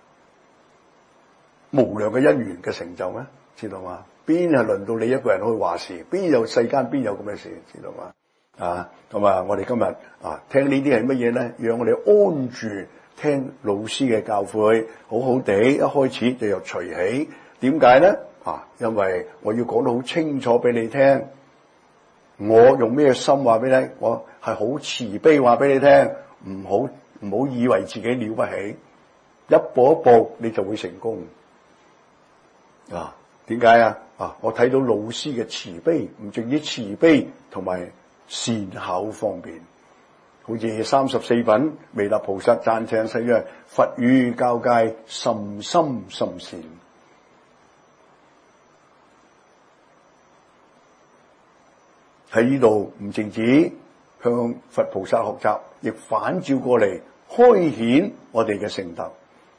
無量嘅因緣嘅成就咩？知道嗎？邊係輪到你一個人去話事？邊有世間邊有咁嘅事？知道嗎？啊，咁啊，我哋今日啊聽呢啲係乜嘢咧？讓我哋安住聽老師嘅教誨，好好地一開始就由隨喜。點解咧？啊，因為我要講得好清楚俾你聽，我用咩心話俾你聽？我係好慈悲話俾你聽，唔好唔好以為自己了不起，一步一步你就會成功。啊，點解啊？啊！我睇到老師嘅慈悲，唔淨止慈悲同埋善巧方便，好似三十四品彌勒菩薩讚歎世嘅佛語教誡甚深甚善。喺呢度唔淨止向佛菩薩學習，亦反照過嚟開顯我哋嘅聖德。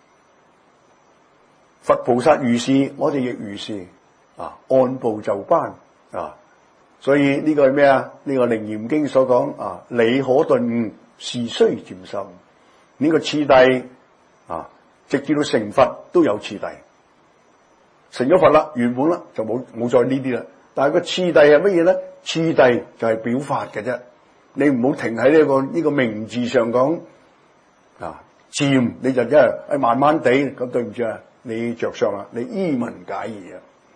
佛菩薩如是，我哋亦如是。啊，按部就班啊，所以呢個係咩啊？呢、這個《楞嚴經》所講啊，理可頓悟，事須漸深。呢、這個次第啊，直至到成佛都有次第。成咗佛啦，圓滿啦，就冇冇再呢啲啦。但係個次第係乜嘢咧？次第就係表法嘅啫。你唔好停喺呢、這個呢、這個名字上講啊，漸你就真係誒慢慢地咁，對唔住啊，你着相啦，你依文解義啊。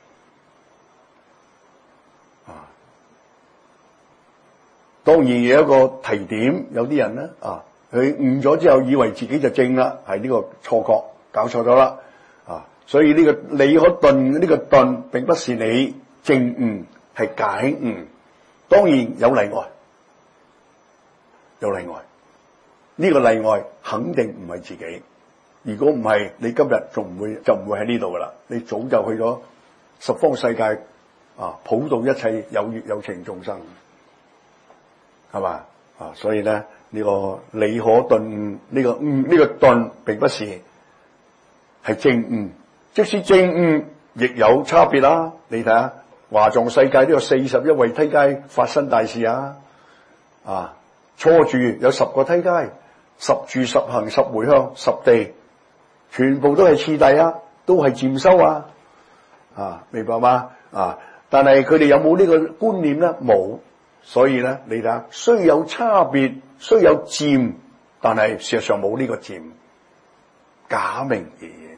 當然有一個提點，有啲人咧啊，佢悟咗之後以為自己就正啦，係呢個錯覺，搞錯咗啦啊！所以呢個理可頓，呢個頓並不是你正悟，係解悟。當然有例外，有例外。呢個例外肯定唔係自己。如果唔係，你今日仲唔會就唔會喺呢度噶啦，你早就去咗十方世界啊，普渡一切有有情眾生，係嘛啊？所以咧呢、這個理可頓呢個悟呢個頓並不是係正悟，即使正悟亦有差別啦。你睇下華藏世界都有四十一位梯階發生大事啊！啊，初住有十個梯階，十住十行十回向十地，全部都係次第啊，都係漸修啊！啊，明白嗎？啊，但係佢哋有冇呢個觀念咧？冇，所以咧，你睇下，雖有差別，雖有漸，但係事實上冇呢個漸，假名而已。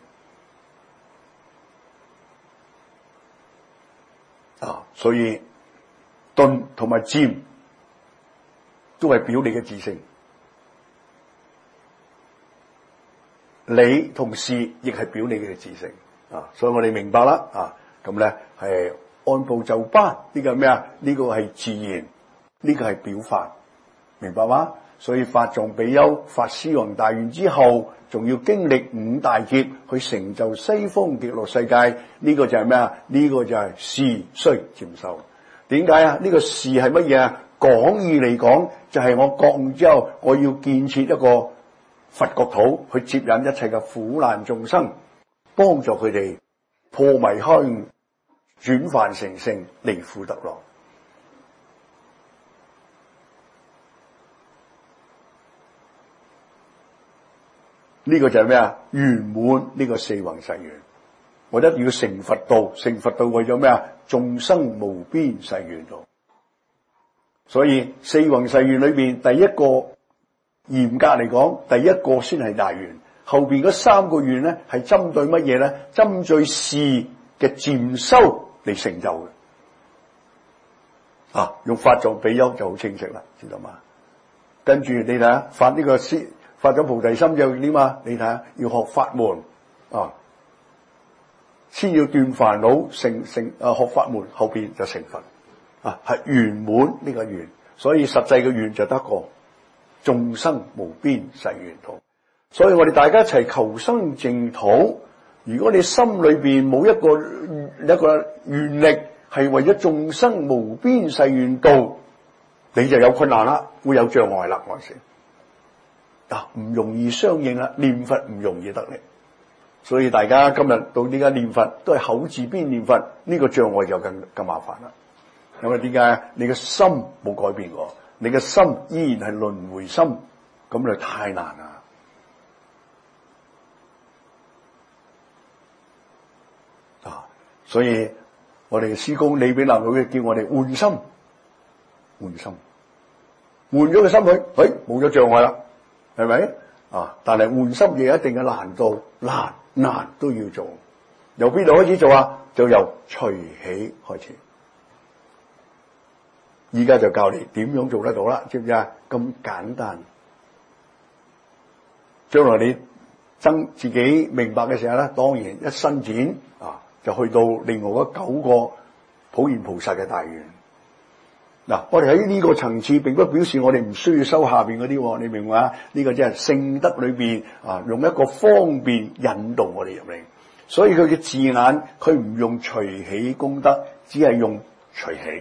啊，所以頓同埋漸都係表你嘅自性，理同事亦係表你嘅自性。啊，所以我哋明白啦。啊，咁咧係按部就班，呢個係咩啊？呢個係自然，呢個係表法，明白嗎？所以法藏比丘發獅王大願之後，仲要經歷五大劫去成就西方極樂世界，呢個就係咩啊？呢個就係事須漸修。點解啊？呢個事係乜嘢啊？廣義嚟講，就係我覺悟之後，我要建設一個佛國土，去接引一切嘅苦難眾生，幫助佢哋破迷開悟，轉凡成聖，離苦得樂。呢個就係咩啊？圓滿呢個四弘誓願，我一定要成佛道，成佛道為咗咩啊？眾生無邊誓願道。所以四弘誓願裏邊，第一個嚴格嚟講，第一個先係大願，後邊嗰三個願咧係針對乜嘢咧？針對事嘅漸修嚟成就嘅。啊，用法藏比丘就好清晰啦，知道嘛？跟住你睇下發呢個師。發咗菩提心就點啊？你睇下，要學法門啊，先要斷煩惱，成成啊學法門，後邊就成佛啊，係圓滿呢個願。所以實際嘅願就得個眾生無邊誓願土。所以我哋大家一齊求生淨土。如果你心裏邊冇一個一個願力係為咗眾生無邊誓願道，你就有困難啦，會有障礙啦，嗰陣時。啊，唔容易相應啦，念佛唔容易得力，所以大家今日到呢家念佛都係口字邊念佛，呢、這個障礙就更更麻煩啦。因為點解？你嘅心冇改變過，你嘅心依然係輪迴心，咁就太難啦。啊，所以我哋嘅師公李炳南佢叫我哋換心，換心，換咗個心去，誒冇咗障礙啦。係咪啊？但係換心亦有一定嘅難度，難難都要做。由邊度開始做啊？就由隨喜開始。依家就教你點樣做得到啦，知唔知啊？咁簡單。將來你增自己明白嘅時候咧，當然一伸展啊，就去到另外嗰九個普賢菩薩嘅大願。嗱，我哋喺呢個層次，並不表示我哋唔需要修下邊嗰啲，你明唔明啊？呢個即係聖德裏邊啊，用一個方便引導我哋入嚟。所以佢嘅字眼，佢唔用隨喜功德，只係用隨喜。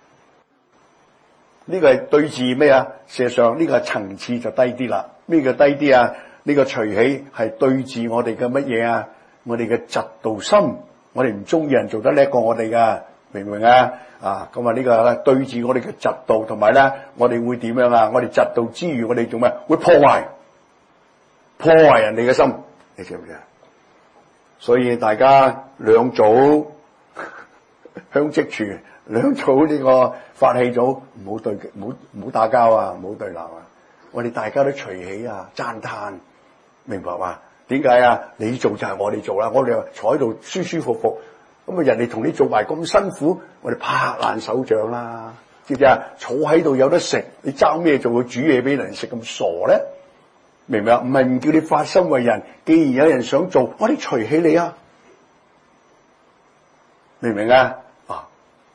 呢個係對治咩啊？事實上呢個層次就低啲啦。咩叫低啲啊？呢個隨喜係對治我哋嘅乜嘢啊？我哋嘅嫉妒心，我哋唔中意人做得叻過我哋噶，明唔明啊？啊，咁啊呢個咧對住我哋嘅嫉妒，同埋咧我哋會點樣啊？我哋嫉妒之餘，我哋做咩？會破壞，破壞人哋嘅心，你知唔知啊？所以大家兩組香積廚，兩組呢個法器組，唔好對，唔好唔好打交啊，唔好對鬧啊！我哋大家都隨喜啊，讚嘆，明白嘛？點解啊？你做就係我哋做啦，我哋坐喺度舒舒服服。咁啊！人哋同你做埋咁辛苦，我哋拍爛手掌啦，知唔知啊？坐喺度有得食，你爭咩做？去煮嘢俾人食咁傻咧？明唔明啊？唔係唔叫你發心為人，既然有人想做，我哋隨喜你啊！明唔明啊？啊！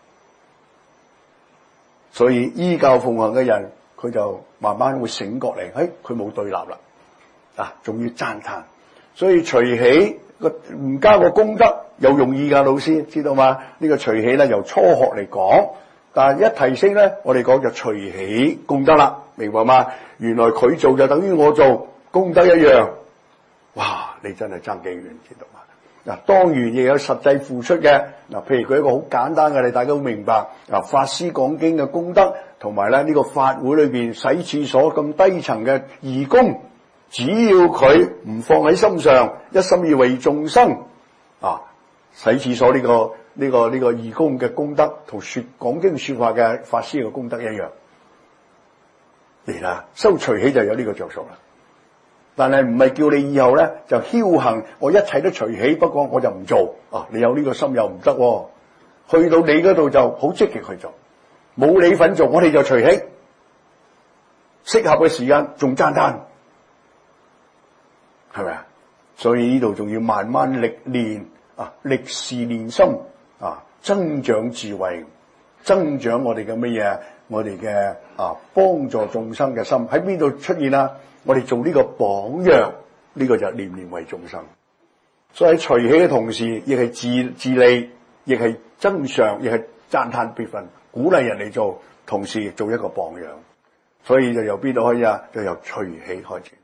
所以依教奉行嘅人，佢就慢慢會醒覺嚟，誒，佢冇對立啦，啊，仲要讚歎，所以隨喜個唔加個功德又容易噶，老師知道嘛？呢個隨喜咧由初學嚟講，但係一提升咧，我哋講就隨喜功德啦，明白嘛？原來佢做就等於我做，功德一樣。哇！你真係爭幾遠，知道嘛？嗱，當然亦有實際付出嘅。嗱，譬如佢一個好簡單嘅，你大家都明白。嗱，法師講經嘅功德，同埋咧呢個法會裏邊洗廁所咁低層嘅義工，只要佢唔放喺心上，一心要為眾生，啊，洗廁所呢個呢個呢個義工嘅功德，同說講經說法嘅法師嘅功德一樣。嚟啦，收隨喜就有呢個着數啦。但係唔係叫你以後咧就僥倖，我一切都隨喜，不過我就唔做啊！你有呢個心又唔得，去到你嗰度就好積極去做，冇你份做，我哋就隨喜。適合嘅時間仲讚嘆，係咪啊？所以呢度仲要慢慢歷練啊，歷事練心啊，增長智慧，增長我哋嘅乜嘢？我哋嘅啊幫助眾生嘅心喺邊度出現啊？我哋做呢個榜樣，呢個就係念念為眾生。所以喺隨喜嘅同時，亦係自自利，亦係增上，亦係讚嘆別分，鼓勵人嚟做，同時亦做一個榜樣。所以就由邊度開始啊？就由隨喜開始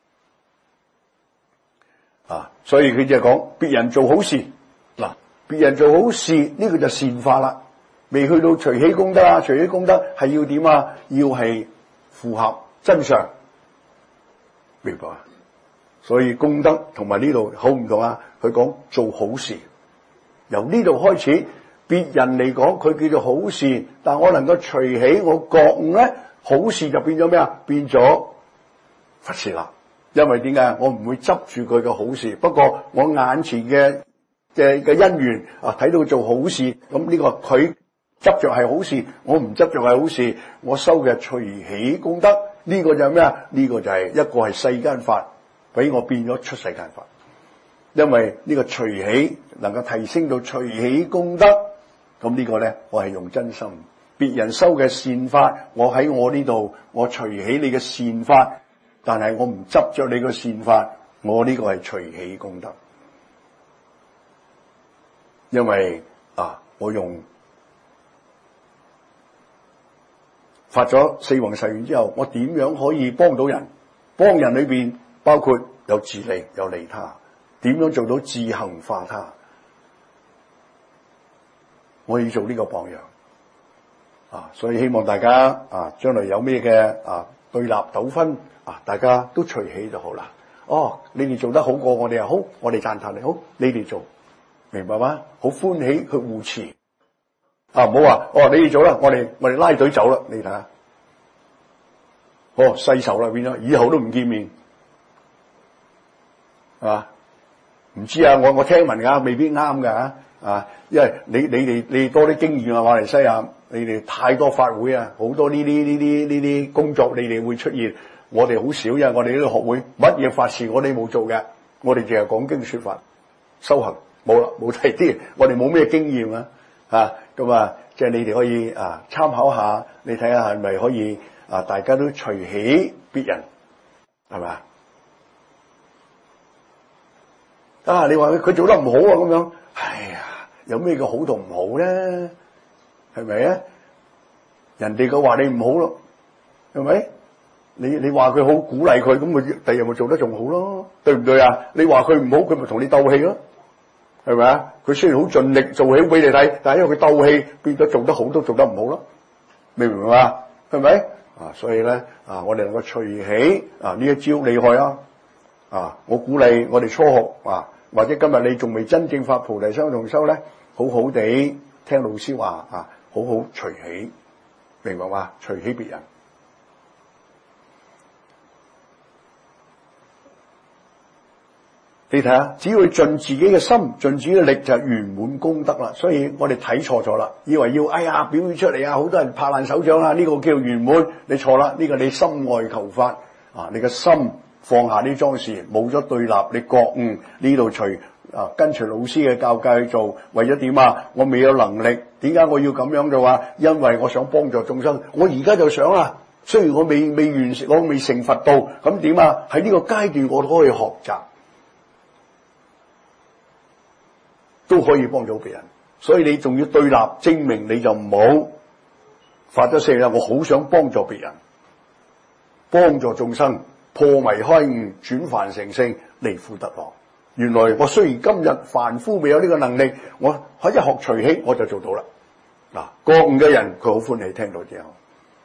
啊！所以佢就講別人做好事，嗱，別人做好事呢個就善法啦。未去到隨喜功德啊！隨喜功德係要點啊？要係符合真相。明白啊？所以功德同埋呢度好唔同啊！佢講做好事，由呢度開始，別人嚟講佢叫做好事，但我能夠隨喜我覺悟咧，好事就變咗咩啊？變咗佛事啦。因為點解？我唔會執住佢嘅好事，不過我眼前嘅嘅嘅因緣啊，睇到佢做好事，咁呢個佢執着係好事，我唔執着係好事，我收嘅隨喜功德。呢個就係咩啊？呢個就係一個係世間法，俾我變咗出世間法。因為呢個隨喜能夠提升到隨喜功德，咁呢個咧，我係用真心。別人收嘅善法，我喺我呢度，我隨喜你嘅善法，但係我唔執着你嘅善法，我呢個係隨喜功德。因為啊，我用發咗四弘誓願之後，我點樣可以幫到人？幫人裏邊包括有自利有利他，點樣做到自行化他？我要做呢個榜樣啊！所以希望大家啊，將來有咩嘅啊對立糾紛啊，大家都隨喜就好啦。哦，你哋做得好過我哋又好，我哋讚嘆你好，你哋做，明白嗎？好歡喜去護持。啊！唔好話哦，你哋做啦，我哋我哋拉隊走啦。你睇下，哦，世仇啦變咗，以後都唔見面，係嘛？唔知啊，我我聽聞噶，未必啱噶啊！因為你你哋你多啲經驗啊，馬來西亞你哋太多法會啊，好多呢啲呢啲呢啲工作你哋會出現，我哋好少，因為我哋呢個學會乜嘢法事我哋冇做嘅，我哋淨係講經說法修行，冇啦，冇提啲，我哋冇咩經驗啊。啊，咁啊，即係你哋可以啊參考下，你睇下係咪可以啊，大家都隨喜別人，係咪啊？你話佢做得唔好啊，咁樣，哎呀，有咩叫好同唔好咧？係咪啊？人哋嘅話你唔好咯，係咪？你你話佢好，鼓勵佢，咁佢第日咪做得仲好咯，對唔對啊？你話佢唔好，佢咪同你鬥氣咯。係咪啊？佢雖然好盡力做起俾你睇，但係因為佢鬥氣，變咗做得好都做得唔好咯，明唔明啊？係咪啊？所以咧啊，我哋能夠隨喜啊呢一招厲害啊！啊，我鼓勵我哋初學啊，或者今日你仲未真正發菩提心同修咧，好好地聽老師話啊，好好隨喜，明白嘛？隨喜別人。你睇下，只要盡自己嘅心，盡自己嘅力就圓滿功德啦。所以我哋睇錯咗啦，以為要哎呀表現出嚟啊，好多人拍爛手掌啊，呢個叫圓滿。你錯啦，呢個你心外求法啊，你嘅心放下呢樁事，冇咗對立，你覺悟呢度隨啊跟隨老師嘅教誡去做，為咗點啊？我未有能力，點解我要咁樣做啊？因為我想幫助眾生，我而家就想啊，雖然我未未完成，我未成佛道，咁點啊？喺呢個階段我都可以學習。 都可以幫到別人。所以你仲要對立，證明你就冇發咗誓啦。我好想幫助別人，幫助眾生，破迷開悟，轉凡成聖，離苦得樂。原來我雖然今日凡夫未有呢個能力，我可一學隨起我就做到啦。嗱，覺悟嘅人佢好歡喜聽到之後，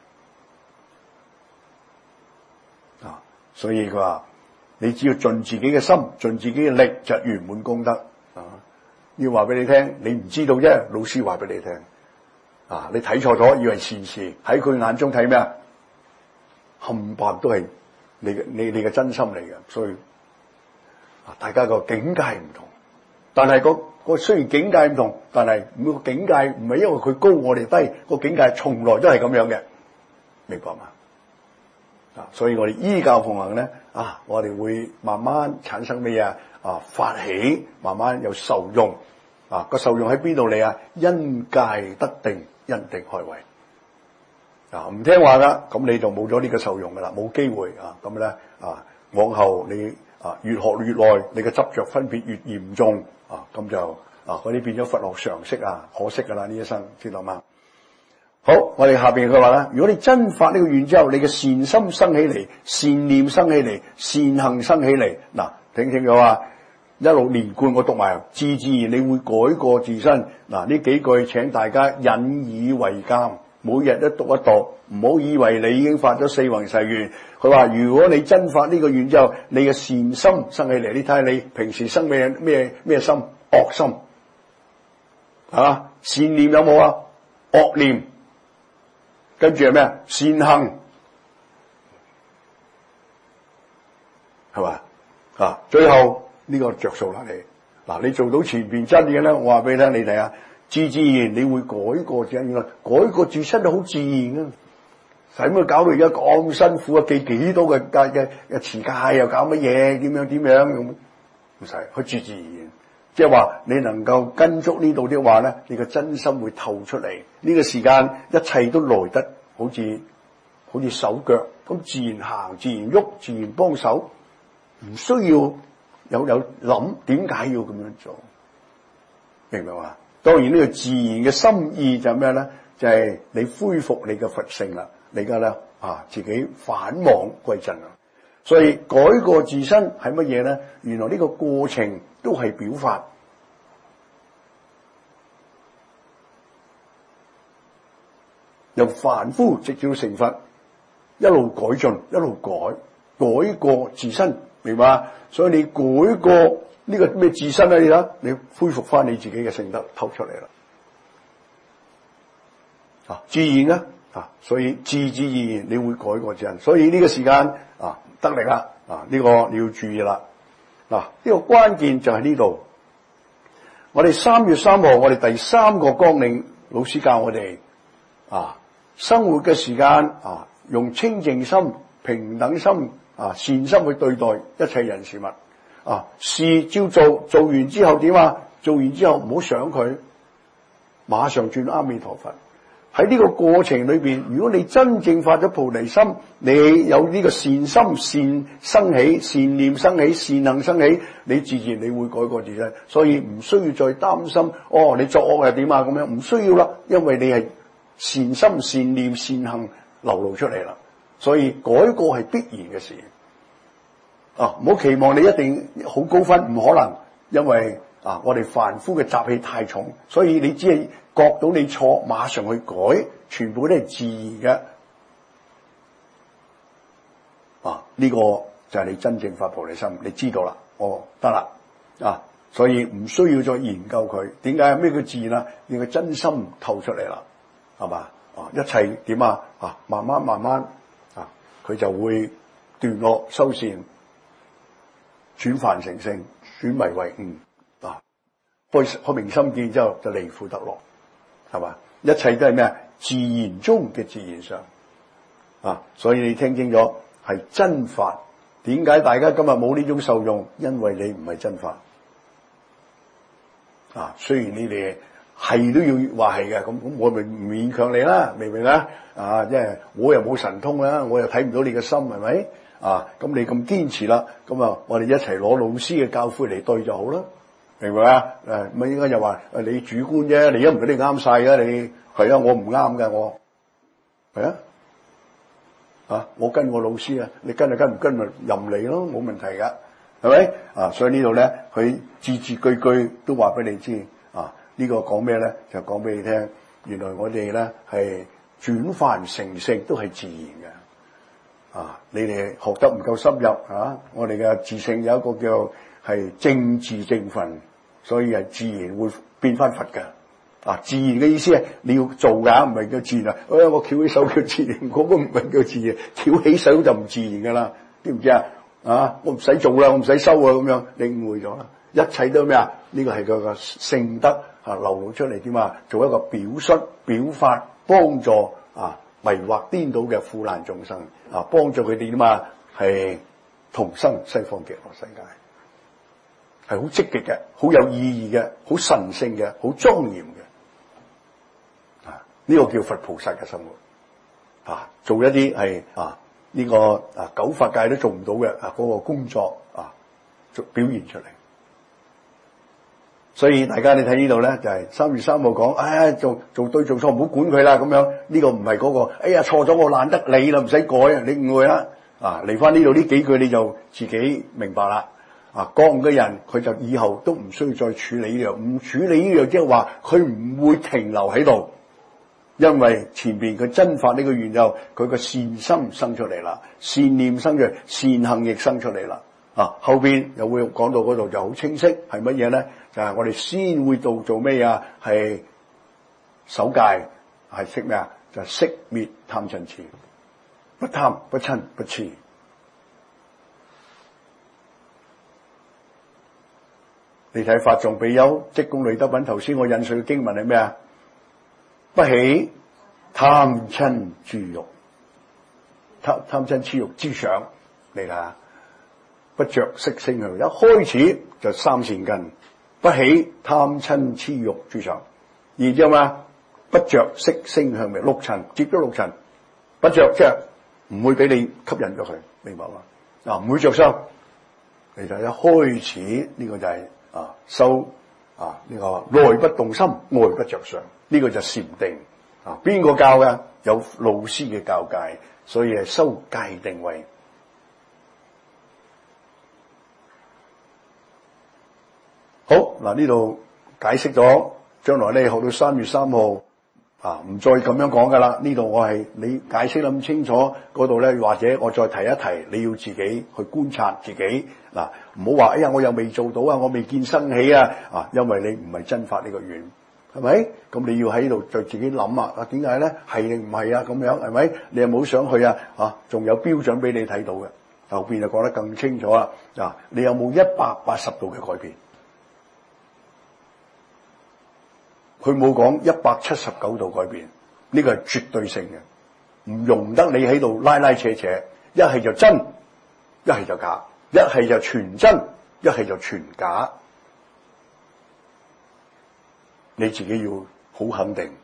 啊，所以佢話你只要盡自己嘅心，盡自己嘅力，就圓滿功德。啊，要話俾你聽，你唔知道啫，老師話俾你聽。啊，你睇錯咗，以為善事，喺佢眼中睇咩啊？冚唪唥都係你嘅你你嘅真心嚟嘅，所以啊，大家個境界唔同，但係個個雖然境界唔同，但係每個境界唔係因為佢高我哋低，個境界從來都係咁樣嘅，明白嘛？啊，所以我哋依教奉行咧，啊，我哋會慢慢產生咩嘢啊？發起，慢慢有受用，啊，個受用喺邊度嚟啊？因戒得定，因定開慧。啊，唔聽話噶，咁你就冇咗呢個受用噶啦，冇機會啊！咁咧啊，往後你啊越學越耐，你嘅執着分別越嚴重啊，咁就啊嗰啲變咗佛學常識啊，可惜噶啦呢一生，知道嗎？好，我哋下邊佢話咧，如果你真發呢個願之後，你嘅善心生起嚟，善念生起嚟，善行生起嚟，嗱，聽清楚啊！一路連貫我讀埋，自自然你會改過自身。嗱，呢幾句請大家引以為鑑。每日都讀一讀，唔好以為你已經發咗四弘誓願。佢話如果你真發呢個願之後，你嘅善心生起嚟，你睇下你平時生咩咩咩心？惡心啊？善念有冇啊？惡念，跟住係咩啊？善行係嘛？啊，最後呢個着數啦，你嗱你做到前邊真嘅咧，我話俾你聽，你睇下。自自然你會改過自身，改過自身就好自然啊！使乜搞到而家咁辛苦啊？記幾多嘅嘅嘅嘅持戒又搞乜嘢？點樣點樣咁？唔使，佢自自然然，即係話你能夠跟足呢度的話咧，你個真心會透出嚟。呢個時間一切都來得好似好似手腳咁，自然行，自然喐，自然幫手，唔需要有有諗點解要咁樣做，明唔明嘛？當然呢個自然嘅心意就係咩咧？就係、是、你恢復你嘅佛性啦，你而家咧啊自己返妄歸真啦。所以改過自身係乜嘢咧？原來呢個過程都係表法，由凡夫直至成佛，一路改進，一路改，改過自身，明白？所以你改過。呢個咩自身啊？你睇，你恢復翻你自己嘅性德，透出嚟啦，啊，自然啊，啊，所以自自然然你會改過自身，所以呢個時間啊得力啦，啊，呢個你要注意啦，嗱，呢個關鍵就係呢度。我哋三月三號，我哋第三個綱領，老師教我哋啊，生活嘅時間啊，用清淨心、平等心、啊善心去對待一切人事物。啊，事照做，做完之後點啊？做完之後唔好想佢，馬上轉阿彌陀佛。喺呢個過程裏邊，如果你真正發咗菩提心，你有呢個善心、善生起、善念生起、善行生起，你自然你會改過自身。所以唔需要再擔心，哦，你作惡係點啊？咁樣唔需要啦，因為你係善心、善念、善行流露出嚟啦。所以改過係必然嘅事。啊！唔好期望你一定好高分，唔可能，因為啊，我哋凡夫嘅習氣太重，所以你只係覺到你錯，馬上去改，全部都係自然嘅。啊！呢個就係你真正發菩提心，你知道啦，我得啦，啊！所以唔需要再研究佢點解咩叫自然啊？你個真心透出嚟啦，係嘛？啊！一切點啊？啊！慢慢慢慢啊，佢就會斷惡修善。轉凡成聖，轉迷為悟啊！開開明心見之後，就離苦得樂，係嘛？一切都係咩啊？自然中嘅自然上啊！所以你聽清楚，係真法。點解大家今日冇呢種受用？因為你唔係真法啊！雖然你哋係都要話係嘅，咁咁我咪唔勉強你啦，明唔明啊？啊，即係我又冇神通啦，我又睇唔到你嘅心，係咪？啊，咁你咁堅持啦，咁啊，我哋一齊攞老師嘅教誨嚟對就好啦， 明白啊？誒，咪應該就話誒你主觀啫，你而家唔俾你啱晒㗎，你係啊，我唔啱㗎，我係啊，啊，我跟我老師啊，你跟就跟，唔跟咪任你咯，冇問題㗎，係咪？啊，所以呢度咧，佢字字句句都話俾你知，啊，呢個講咩咧？就講俾你聽，原來我哋咧係轉凡成聖都係自然嘅，啊，你哋學得唔夠深入啊，我哋嘅自性有一個叫係正自正分。所以係自然會變翻佛嘅，啊！自然嘅意思係你要做㗎，唔係叫自然啊！哎，我翹起手叫自然，嗰個唔係叫自然，翹起手就唔自然㗎啦，知唔知啊？啊！我唔使做啦，我唔使收啊，咁樣你誤會咗啦！一切都咩啊？呢個係佢個聖德啊流露出嚟點啊？做一個表率、表法，幫助啊迷惑顛倒嘅苦難眾生啊，幫助佢哋點啊？係同生西方極樂世界。係好積極嘅，好有意義嘅，好神聖嘅，好莊嚴嘅，啊！呢、這個叫佛菩薩嘅生活，啊！做一啲係啊呢、這個啊九法界都做唔到嘅啊嗰、那個工作啊，做表現出嚟。所以大家你睇呢度咧，就係、是、三月三號講，哎呀做做對做錯唔好管佢啦，咁樣呢、這個唔係嗰個，哎呀錯咗我懶得理啦，唔使改啊，你誤會啦，啊嚟翻呢度呢幾句你就自己明白啦。啊，講嘅人佢就以後都唔需要再處理呢樣，唔處理呢樣即係話佢唔會停留喺度，因為前邊佢真發呢個願之後，佢個善心生出嚟啦，善念生出嚟，善行亦生出嚟啦。啊，後邊又會講到嗰度就好清晰，係乜嘢咧？就係、是、我哋先會到做咩啊？係守戒，係識咩啊？就係熄滅貪嗔癡，不貪不嗔不癡。你睇法眾比丘積功累德品，頭先我引述嘅經文係咩啊？不起貪嗔諸欲，貪貪嗔癡欲之想，你睇下，不着色聲香，一開始就三善根，不起貪嗔癡欲之想，然之後嘛，不着色聲香味六塵，接咗六塵，不着即係唔會俾你吸引咗佢，明白嘛？嗱、啊，唔會着心，你睇一開始呢、這個就係、是。啊，修啊呢、這個內不動心，外不着相，呢、這個就禪定啊。邊個教嘅？有老師嘅教誡，所以係修戒定慧。好嗱，呢度解釋咗，將來咧學到三月三號啊，唔再咁樣講噶啦。呢度我係你解釋得咁清楚，嗰度咧或者我再提一提，你要自己去觀察自己嗱。唔好話，哎呀，我又未做到啊，我未見生起啊，啊，因為你唔係真發呢個願，係咪？咁你要喺度就自己諗啊，啊，點解咧？係定唔係啊？咁樣係咪？你又冇想去啊？啊，仲有標準俾你睇到嘅，後邊就講得更清楚啦。啊，你有冇一百八十度嘅改變？佢冇講一百七十九度改變，呢個係絕對性嘅，唔容得你喺度拉拉扯扯，一係就真，一係就假。一係就全真，一係就全假，你自己要好肯定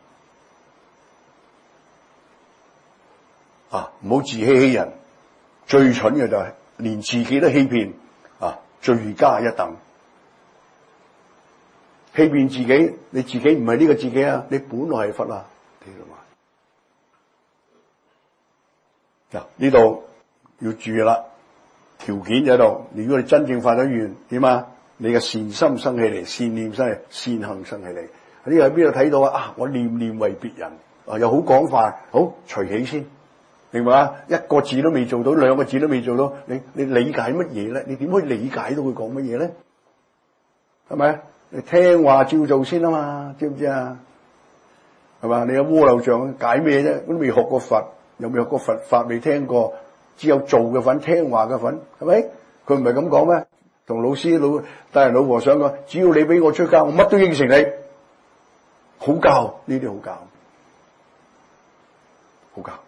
啊！唔好自欺欺人，最蠢嘅就係連自己都欺騙啊！罪加一等，欺騙自己，你自己唔係呢個自己啊！你本來係佛啊！聽到嘛？嗱，呢度要注意啦。條件喺度，如果你真正發咗願，點啊？你嘅善心生起嚟，善念生起，善行生起嚟。呢個喺邊度睇到啊？啊，我念念為別人，啊，又好廣泛，好隨起先，明白啊？一個字都未做到，兩個字都未做到，你你理解乜嘢咧？你點可以理解到佢講乜嘢咧？係咪？你聽話照做先啊嘛，知唔知啊？係嘛？你有窩樓像解咩啫？都未學過佛，有冇學過佛法？未聽過。只有做嘅份，聽話嘅份，係咪？佢唔係咁講咩？同老師老大人老和尚講，只要你俾我出家，我乜都應承你。好教呢啲好教，好教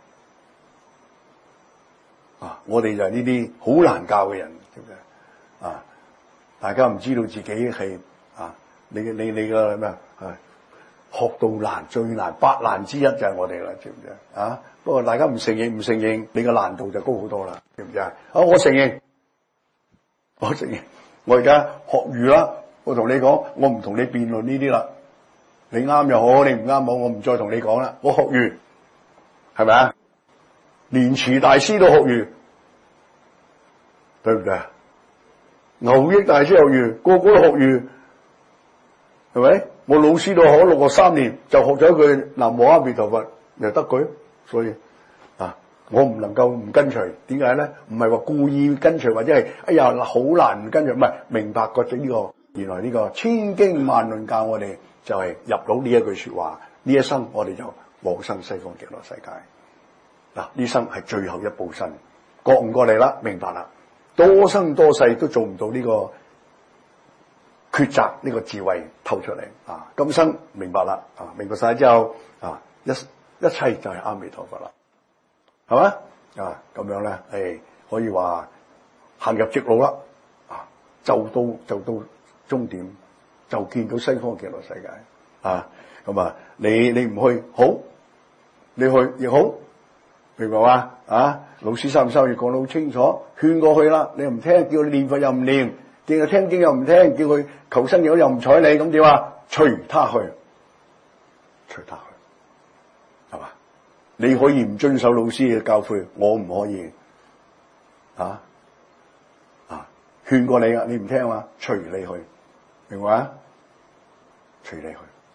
啊！我哋就係呢啲好難教嘅人，知唔知啊？大家唔知道自己係啊，你嘅你你嘅咩啊？學到難最難八難之一就係我哋啦，知唔知啊？不過大家唔承認唔承認，你個難度就高好多啦，知唔知啊？啊，我承認，我承認，我而家學儒啦， 我同你講，我唔同你辯論呢啲啦。你啱又好，你唔啱好，我唔再同你講啦。我學完，係咪啊？連池大師都學完，對唔對啊？牛益大師學完，個個都學完，係咪？我老師都學咗六十三年，就學咗一句南無阿彌陀佛，又得佢。所以啊，我唔能夠唔跟隨。點解咧？唔係話故意跟隨，或者係哎呀好難唔跟隨，唔係明白覺得呢個原來呢個千經萬論教我哋就係入到呢一句說話，呢一生我哋就往生西方極樂世界。嗱，呢生係最後一步身，覺悟過嚟啦，明白啦，多生多世都做唔到呢個抉擇，呢個智慧透出嚟啊！今生明白啦，啊，明白晒之後啊，一一切就係阿彌陀佛啦，係嘛啊？咁樣咧，係可以話行入直路啦，啊，就到就到終點，就見到西方極樂世界啊！咁啊，你你唔去好，你去亦好。明白嘛？啊，老師三三月講得好清楚，勸過去啦，你又唔聽，叫你念佛又唔念，叫佢聽經又唔聽，叫佢求生又又唔睬你，咁點啊？隨他去，隨他去，係嘛？你可以唔遵守老師嘅教誨，我唔可以，啊啊，勸過你啊，你唔聽嘛，隨你去，明白嘛？隨你去。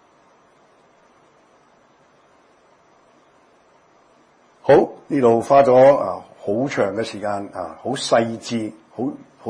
好，呢度花咗啊好長嘅時間啊，好細緻，好好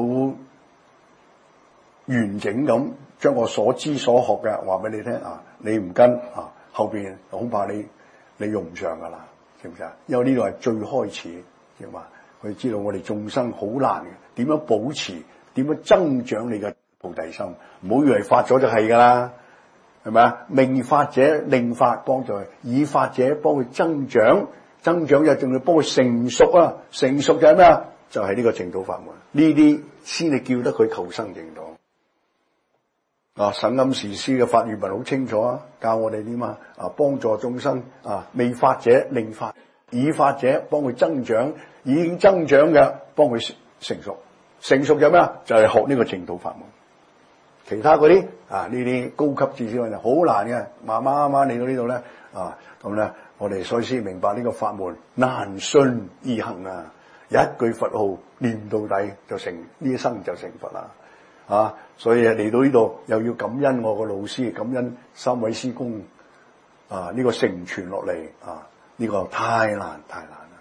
完整咁將我所知所學嘅話俾你聽啊！你唔跟啊，後邊恐怕你你用唔上噶啦，知唔知啊？因為呢度係最開始，知嘛？佢知道我哋眾生好難嘅，點樣保持，點樣增長你嘅菩提心？唔好以為發咗就係噶啦，係咪啊？命發者令發幫助，以發者幫佢增長。增長就仲要幫佢成熟啊！成熟就係咩啊？就係、是、呢個淨土法門，呢啲先至叫得佢求生淨土。啊，省欽時師嘅法語文好清楚啊，教我哋點啊？啊，幫助眾生啊，未發者令發，已發者幫佢增長，已經增長嘅幫佢成熟。成熟就係咩啊？就係、是、學呢個淨土法門。其他嗰啲啊，呢啲高級知識就好難嘅，慢慢慢嚟到呢度咧啊，咁咧。我哋所以先明白呢個法門難信易行啊！一句佛號念到底就成，呢一生就成佛啦啊！所以嚟到呢度又要感恩我個老師，感恩三位師公啊！呢個承傳落嚟啊，呢個太難太難啦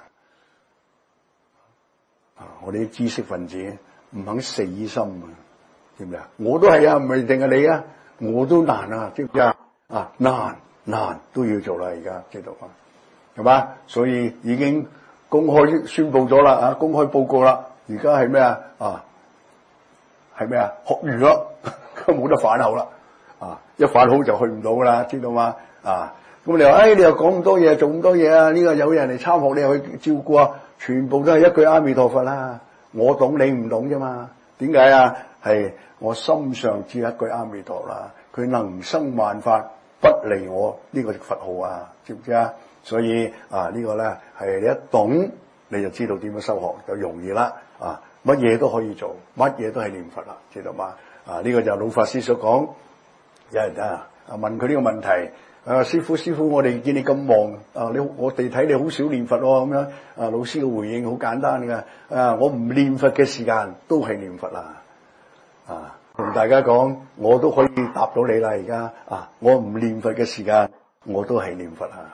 啊！我哋啲知識分子唔肯死心啊，知唔知啊？我都係啊，唔係淨係你啊，我都難啊，知唔知啊？啊難。難都要做啦，而家知道嘛？係嘛？所以已經公開宣布咗啦，啊，公開報告啦。而家係咩啊？啊，係咩啊？學完咯，冇得反口啦。啊，一反口就去唔到噶啦，知道嘛？啊，咁你話，哎，你又講咁多嘢，做咁多嘢啊？呢個有人嚟參學，你又去照顧啊？全部都係一句阿彌陀佛啦。我懂你唔懂啫嘛？點解啊？係我心上只一句阿彌陀啦，佢能生萬法。不離我呢個佛號啊，知唔知啊？所以啊，呢個咧係你一懂，你就知道點樣修學就容易啦。啊，乜嘢都可以做，乜嘢都係念佛啦，知道嘛？啊，呢個就老法師所講。有人啊問佢呢個問題，啊，師父師父，我哋見你咁忙，啊，你我哋睇你好少念佛喎，咁樣啊，老師嘅回應好簡單嘅，啊，我唔念佛嘅時間都係念佛啦，啊。同大家講，我都可以答到你啦。而家啊，我唔念佛嘅時間，我都係念佛啊。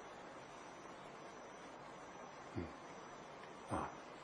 嗯啊，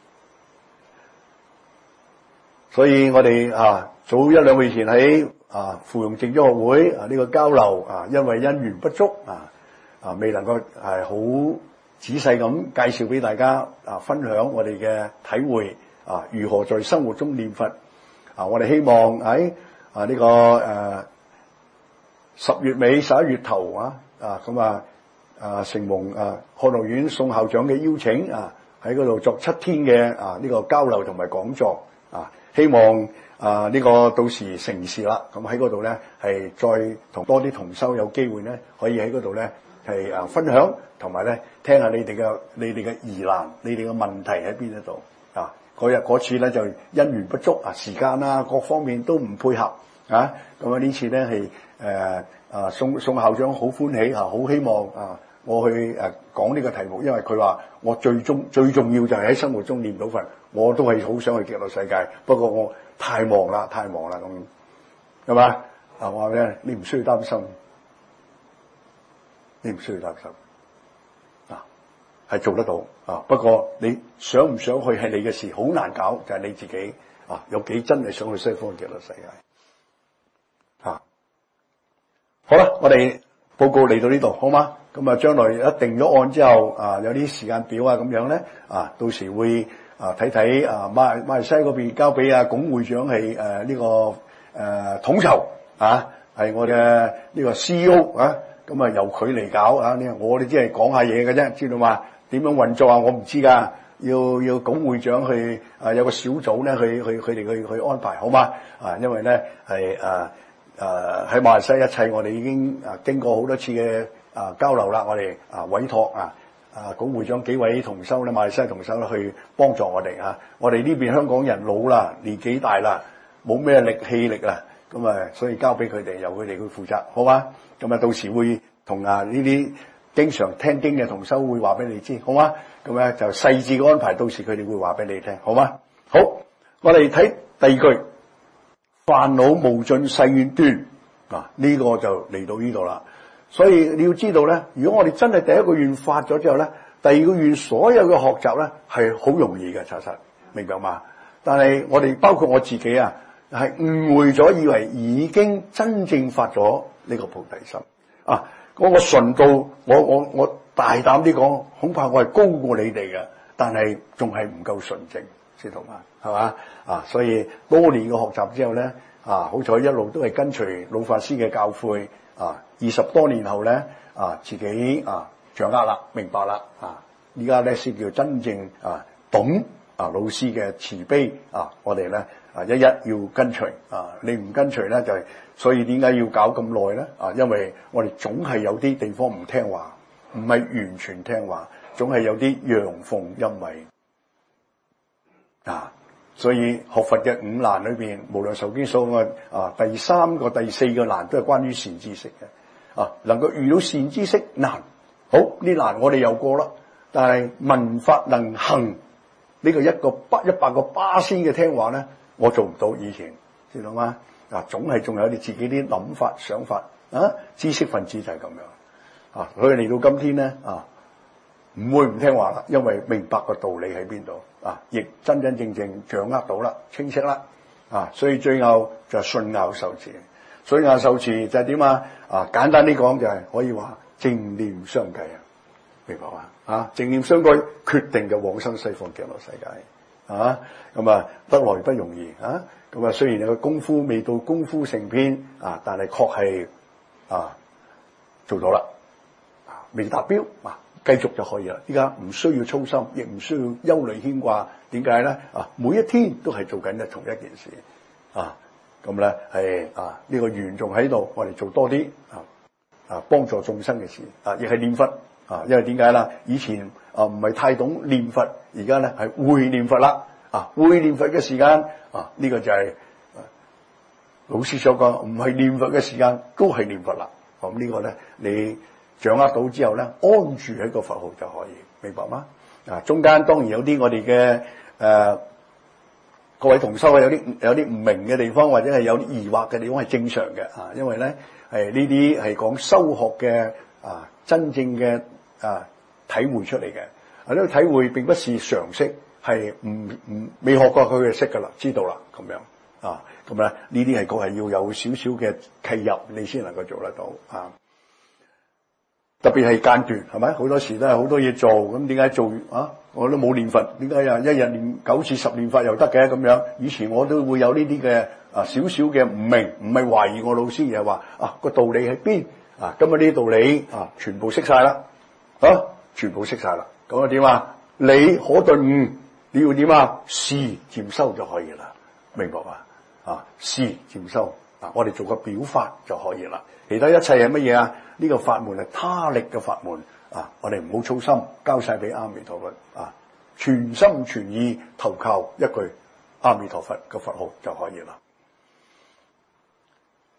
所以我哋啊，早一兩個月前喺啊芙蓉淨土學會啊呢、這個交流啊，因為因緣不足啊啊，未能夠係好仔細咁介紹俾大家啊，分享我哋嘅體會啊，如何在生活中念佛。啊！我哋希望喺啊呢、這個誒十、呃、月尾十一月頭啊啊咁啊啊承蒙啊漢學院宋校長嘅邀請啊，喺嗰度作七天嘅啊呢、這個交流同埋講座啊，希望啊呢、這個到時成事啦，咁喺嗰度咧係再同多啲同修有機會咧，可以喺嗰度咧係啊分享，同埋咧聽下你哋嘅你哋嘅疑難，你哋嘅問題喺邊一度啊？嗰日嗰次咧就因緣不足啊，時間啊各方面都唔配合啊，咁啊呢次咧係誒啊宋宋校長好歡喜嚇，好希望啊我去誒講呢個題目，因為佢話我最終最重要就係喺生活中念到佛，我都係好想去極樂世界，不過我太忙啦，太忙啦咁，係嘛？啊我話咧，你唔需要擔心，你唔需要擔心，啊係做得到啊，不過你想唔想去係你嘅事，好難搞，就係你自己啊有幾真係想去西方極樂世界。啊，好啦，我哋報告嚟到呢度，好嗎？咁啊，將來一定咗案之後，啊有啲時間表啊咁樣咧，啊到時會啊睇睇啊馬馬來西亞嗰邊交俾啊龔會長係誒呢個誒、呃、統籌啊，係我嘅呢個 C E O 啊，咁啊由佢嚟搞啊，呢我哋只係講下嘢嘅啫，知道嘛？點樣運作啊？我唔知㗎，要要龔會長去啊有個小組咧去去佢哋去去安排，好嗎？啊，因為咧係啊。誒喺馬來西亞一切，我哋已經誒經過好多次嘅啊交流啦。我哋啊委託啊啊龔會長幾位同修咧，馬來西亞同修咧去幫助我哋啊。我哋呢邊香港人老啦，年紀大啦，冇咩力氣力啦，咁啊，所以交俾佢哋，由佢哋去負責，好嗎？咁啊，到時會同啊呢啲經常聽經嘅同修會話俾你知，好嗎？咁咧就細緻嘅安排，到時佢哋會話俾你聽，好嗎？好，我哋睇第二句。煩惱無盡誓願斷，嗱、啊、呢、這個就嚟到呢度啦。所以你要知道咧，如果我哋真係第一個願發咗之後咧，第二個願所有嘅學習咧係好容易嘅，查實明白嘛？但係我哋包括我自己啊，係誤會咗，以為已經真正發咗呢個菩提心啊。嗰、那個純度，我我我大膽啲講，恐怕我係高過你哋嘅，但係仲係唔夠純正。知道嘛？係嘛？啊，所以多年嘅學習之後咧，啊，好彩一路都係跟隨老法師嘅教誨，啊，二十多年後咧，啊，自己啊掌握啦，明白啦，啊，依家咧先叫真正啊懂啊老師嘅慈悲啊，我哋咧啊一一要跟隨啊，你唔跟隨咧就係、是，所以點解要搞咁耐咧？啊，因為我哋總係有啲地方唔聽話，唔係完全聽話，總係有啲陽奉陰違。啊，所以學佛嘅五難裏邊，無量壽經所嘅啊，第三個、第四個難都係關於善知識嘅。啊，能夠遇到善知識難，好呢難我哋又過啦。但係聞法能行呢、這個一個百一百個巴仙嘅聽話咧，我做唔到。以前知道嗎？啊，總係仲有你自己啲諗法、想法啊。知識分子就係咁樣啊。所以嚟到今天咧啊，唔會唔聽話啦，因為明白個道理喺邊度。啊！亦真真正正掌握到啦，清晰啦，啊！所以最後就係信拗受持，信拗受持就係點啊？啊！簡單啲講就係可以話正念相繼啊，明白嘛？啊！正念相繼，決定就往生西方極樂世界啊！咁啊，得來不容易啊！咁啊，雖然你個功夫未到功夫成片啊，但係確係啊做到啦，啊未達標啊！繼續就可以啦，依家唔需要操心，亦唔需要憂慮牽掛。點解咧？啊，每一天都係做緊嘅同一件事，啊，咁咧係啊呢個緣仲喺度，我哋做多啲啊啊幫助眾生嘅事啊，亦係念佛啊，因為點解啦？以前啊唔係太懂念佛，而家咧係會念佛啦，啊會念佛嘅時間啊呢個就係老師所講，唔係念佛嘅時間都係念佛啦。咁呢個咧你掌握到之後咧，安住喺個佛號就可以，明白嗎？啊，中間當然有啲我哋嘅誒各位同修啊，有啲有啲唔明嘅地方，或者係有啲疑惑嘅地方係正常嘅啊，因為咧係呢啲係講修學嘅啊真正嘅啊體會出嚟嘅啊，呢個體會並不是常識，係唔唔未學過佢就識噶啦，知道啦咁樣啊，咁咧呢啲係確係要有少少嘅契入，你先能夠做得到啊。特別係間斷，係咪？好多時都係好多嘢做，咁點解做啊？我都冇念佛，點解啊？一日念九次十念法又得嘅咁樣？以前我都會有呢啲嘅啊少少嘅唔明，唔係懷疑我老師，而係話啊個道理喺邊啊？今日呢啲道理啊全部識晒啦，啊全部識晒啦，咁啊點啊？理可頓悟，你要點啊？事漸修就可以啦，明白嘛？啊事漸修啊，我哋做個表法就可以啦。其他一切係乜嘢啊？呢個法門係他力嘅法門啊！我哋唔好操心，交晒俾阿彌陀佛啊！全心全意投靠一句阿彌陀佛嘅佛號就可以啦。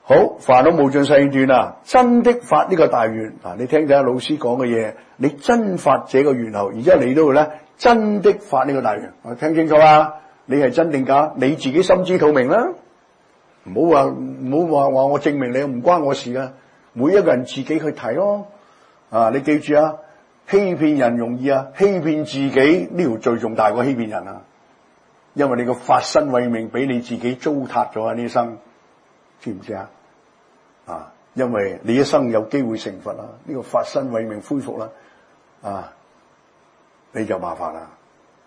好，煩惱無盡誓斷啊！真的發呢個大願啊！你聽睇下老師講嘅嘢，你真發這個願後，而家你都會咧真的發呢個大願。我聽清楚啦，你係真定假？你自己心知肚明啦。唔好話唔好話話我證明你，唔關我事噶。每一個人自己去睇咯。啊，你記住啊，欺騙人容易啊，欺騙自己呢條罪仲大過欺騙人啊！因為你個發身慧命俾你自己糟蹋咗啊！呢一生知唔知啊？啊，因為你一生有機會成佛啦，呢個發身慧命恢復啦，啊，你就麻煩啦。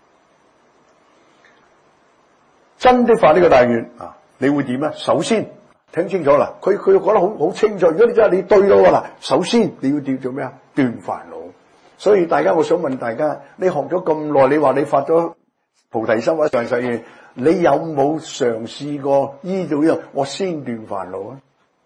真的發呢個大願啊，你會點咧？首先聽清楚啦，佢佢講得好好清楚。如果你真係你對咗嗱，首先你要點做咩啊？斷煩惱。所以大家，我想問大家，你學咗咁耐，你話你發咗菩提心或者上世願，你有冇嘗試過依照呢個我先斷煩惱啊？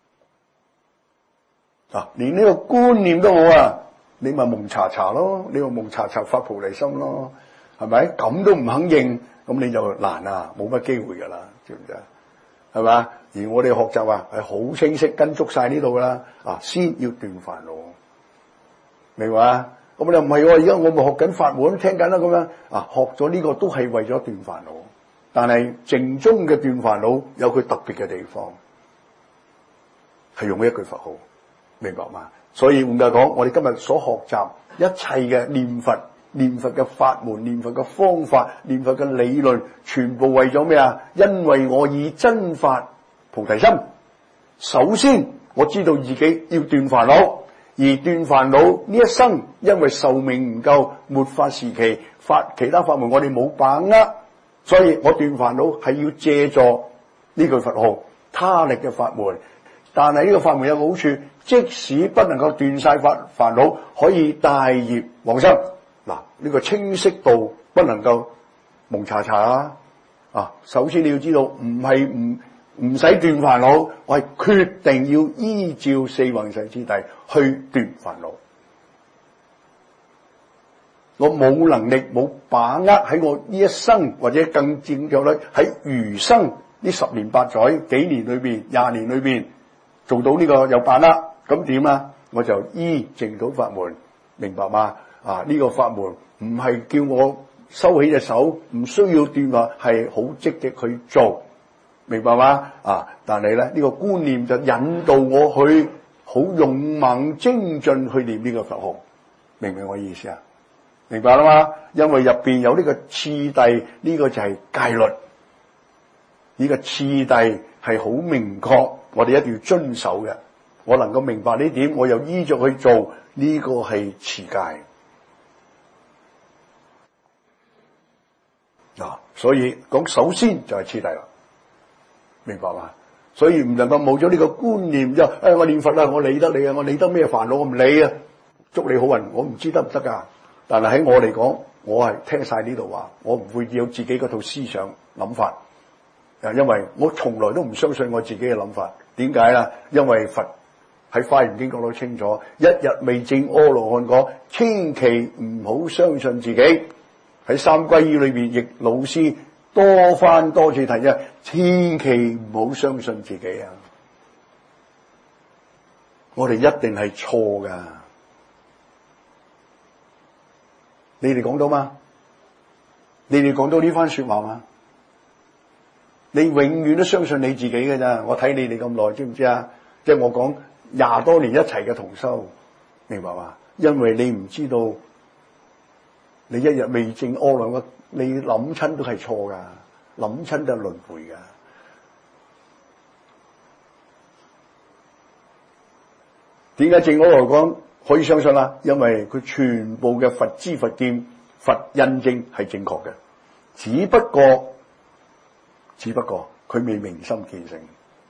啊，連呢個觀念都冇啊，你咪蒙查查咯，你咪蒙查查發菩提心咯，係咪？咁都唔肯認，咁你就難啊，冇乜機會噶啦，知唔知啊？係嘛？而我哋學習啊，係好清晰跟足晒呢度噶啦，啊，先要斷煩惱，明白啊？咁你唔係喎，而家我咪學緊法門，聽緊啦咁樣啊，學咗呢個都係為咗斷煩惱，但係靜中嘅斷煩惱有佢特別嘅地方，係用一句佛號。明白嘛？所以換句講，我哋今日所學習一切嘅念佛、念佛嘅法門、念佛嘅方法、念佛嘅理論，全部為咗咩啊？因為我以真發菩提心。首先我知道自己要斷煩惱，而斷煩惱呢一生，因為壽命唔夠，末法時期發其他法門我哋冇把握，所以我斷煩惱係要借助呢句佛號他力嘅法門。但係呢個法門有個好處，即使不能夠斷晒法煩惱，可以帶業往生。嗱，呢個清晰度不能夠蒙查查啊！啊，首先你要知道，唔係唔唔使斷煩惱，我係決定要依照四弘誓之諦去斷煩惱。我冇能力冇把握喺我呢一生或者更正確咧，喺餘生呢十年八載幾年裏邊、廿年裏邊。做到呢個有把握，咁點啊？我就依淨土法門，明白嗎？啊，呢個法門唔係叫我收起隻手，唔需要斷話，係好積極去做，明白嗎？啊，但係咧呢個觀念就引導我去好勇猛精進去念呢個佛號，明唔明我意思啊？明白啦嘛？因為入邊有呢個次第，呢個就係戒律，呢個次第係好明確。我哋一定要遵守嘅，我能夠明白呢點，我又依着去做，呢、這個係持戒。嗱、啊，所以講首先就係次第啦，明白嘛？所以唔能夠冇咗呢個觀念，就誒、哎、我念佛啦，我理得你啊，我理得咩煩惱我唔理啊，祝你好運，我唔知得唔得噶。但係喺我嚟講，我係聽晒呢度話，我唔會有自己嗰套思想諗法，啊，因為我從來都唔相信我自己嘅諗法。點解啦？因為佛喺《華嚴經》講到清楚，一日未證阿羅漢果，千祈唔好相信自己。喺三皈依裏邊，亦老師多番多次提啫，千祈唔好相信自己啊！我哋一定係錯噶，你哋講到嗎？你哋講到呢番說話嗎？你永遠都相信你自己嘅咋？我睇你哋咁耐，知唔知啊？即係我講廿多年一齊嘅同修，明白嘛？因為你唔知道，你一日未證阿羅漢，你諗親都係錯噶，諗親都係輪迴噶。點解證阿羅漢可以相信啦？因為佢全部嘅佛知佛見佛印證係正確嘅，只不過。只不過佢未明心見性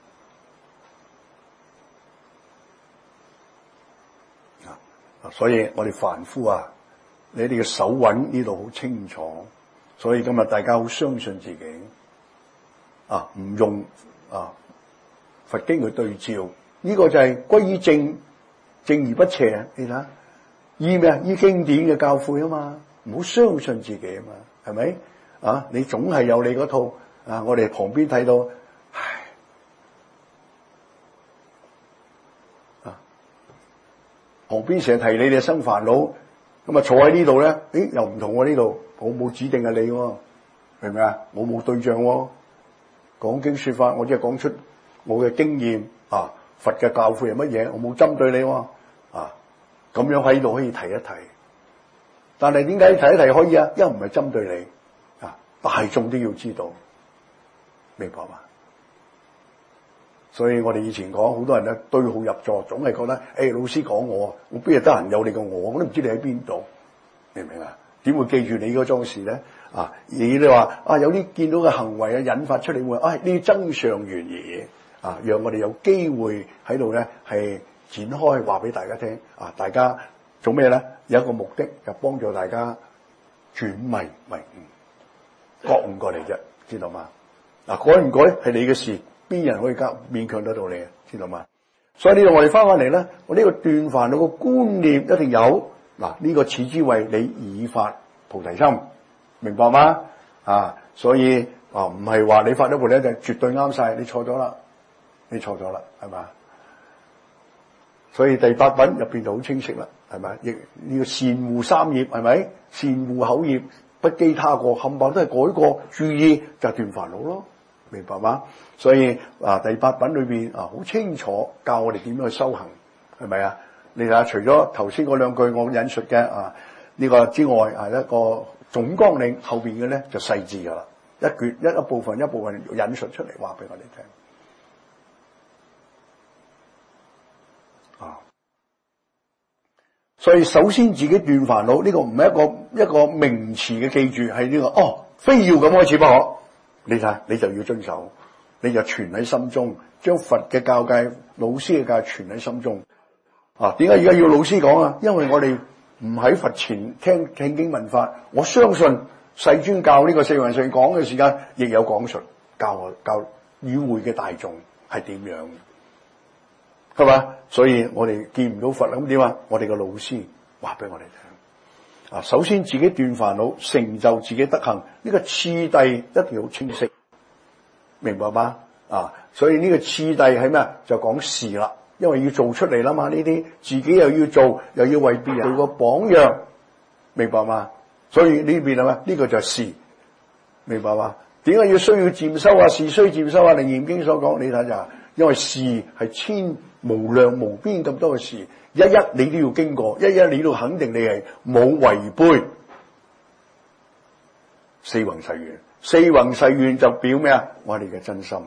啊！所以我哋凡夫啊，你哋嘅手穩呢度好清楚，所以今日大家好相信自己啊，唔用啊佛經去對照，呢、這個就係歸於正，正而不邪。你睇下，依咩啊？依經典嘅教誨啊嘛，唔好相信自己啊嘛，係咪啊？你總係有你嗰套。啊！我哋旁邊睇到，唉， 旁邊成日提你哋生煩惱，咁啊坐喺呢度咧，誒又唔同喎，呢度我冇指定係你喎，明唔明啊？我冇對象喎，講經說法，我只係講出我嘅經驗啊，佛嘅教誨係乜嘢，我冇針對你喎，啊咁樣喺度可以提一提。但係點解提一提可以啊？因為唔係針對你啊，大眾都要知道，明白嘛？所以我哋以前講，好多人咧對號入座，總係覺得，誒、欸、老師講我，我邊日得閒有你個我，我都唔知你喺邊度，明唔明啊？點會記住你嗰樁事咧？啊，而你話啊，有啲見到嘅行為啊，引發出嚟會，啊呢啲真相原疑啊，讓我哋有機會喺度咧係展開話俾大家聽啊，大家做咩咧？有一個目的就幫助大家轉迷迷悟，覺悟過嚟啫，知道嗎？嗱，改唔改係你嘅事。邊人可以夾勉強得到你啊？知道嗎？所以呢度我哋翻返嚟咧，我呢個斷煩惱嘅觀念一定有嗱，呢、這個此之謂你已發菩提心，明白嗎？啊，所以啊唔係話你發咗菩提心就絕對啱晒，你錯咗啦，你錯咗啦，係嘛？所以第八品入邊就好清晰啦，係咪？亦呢個善護三業係咪？善護口業，不譏他過，冚唪唥都係改過，注意就係斷煩惱咯。明白嗎？所以啊，第八品裏邊啊，好清楚教我哋點樣去修行，係咪啊？你睇下，除咗頭先嗰兩句我引述嘅啊呢、這個之外，係一個總綱領，後邊嘅咧就細緻噶啦，一卷一一部分一部分引述出嚟話俾我哋聽。啊，所以首先自己斷煩惱呢、這個唔係一個一個名詞嘅記住，係呢、這個哦，非要咁開始不可。你睇，你就要遵守，你就存喺心中，將佛嘅教誡、老師嘅教誡存喺心中。啊，點解而家要老師講啊？因為我哋唔喺佛前聽聽經聞法，我相信世尊教呢個四弘上講嘅時間，亦有講述教我教與會嘅大眾係點樣，係嘛？所以我哋見唔到佛，咁點啊？我哋嘅老師話俾我哋聽。啊，首先自己斷煩惱，成就自己德行，呢個次第一定好清晰，明白嗎？啊，所以呢個次第係咩？就講事啦，因為要做出嚟啦嘛，呢啲自己又要做，又要為別人做個榜樣，明白嗎？所以呢邊係咩？呢個就係事，明白嗎？點解要需要漸修啊？事須漸修啊！《楞嚴經》所講，你睇就因為事係千無量無邊咁多嘅事。一一你都要經過，一一你都肯定你係冇違背四弘誓願。四弘誓願就表咩啊？我哋嘅真心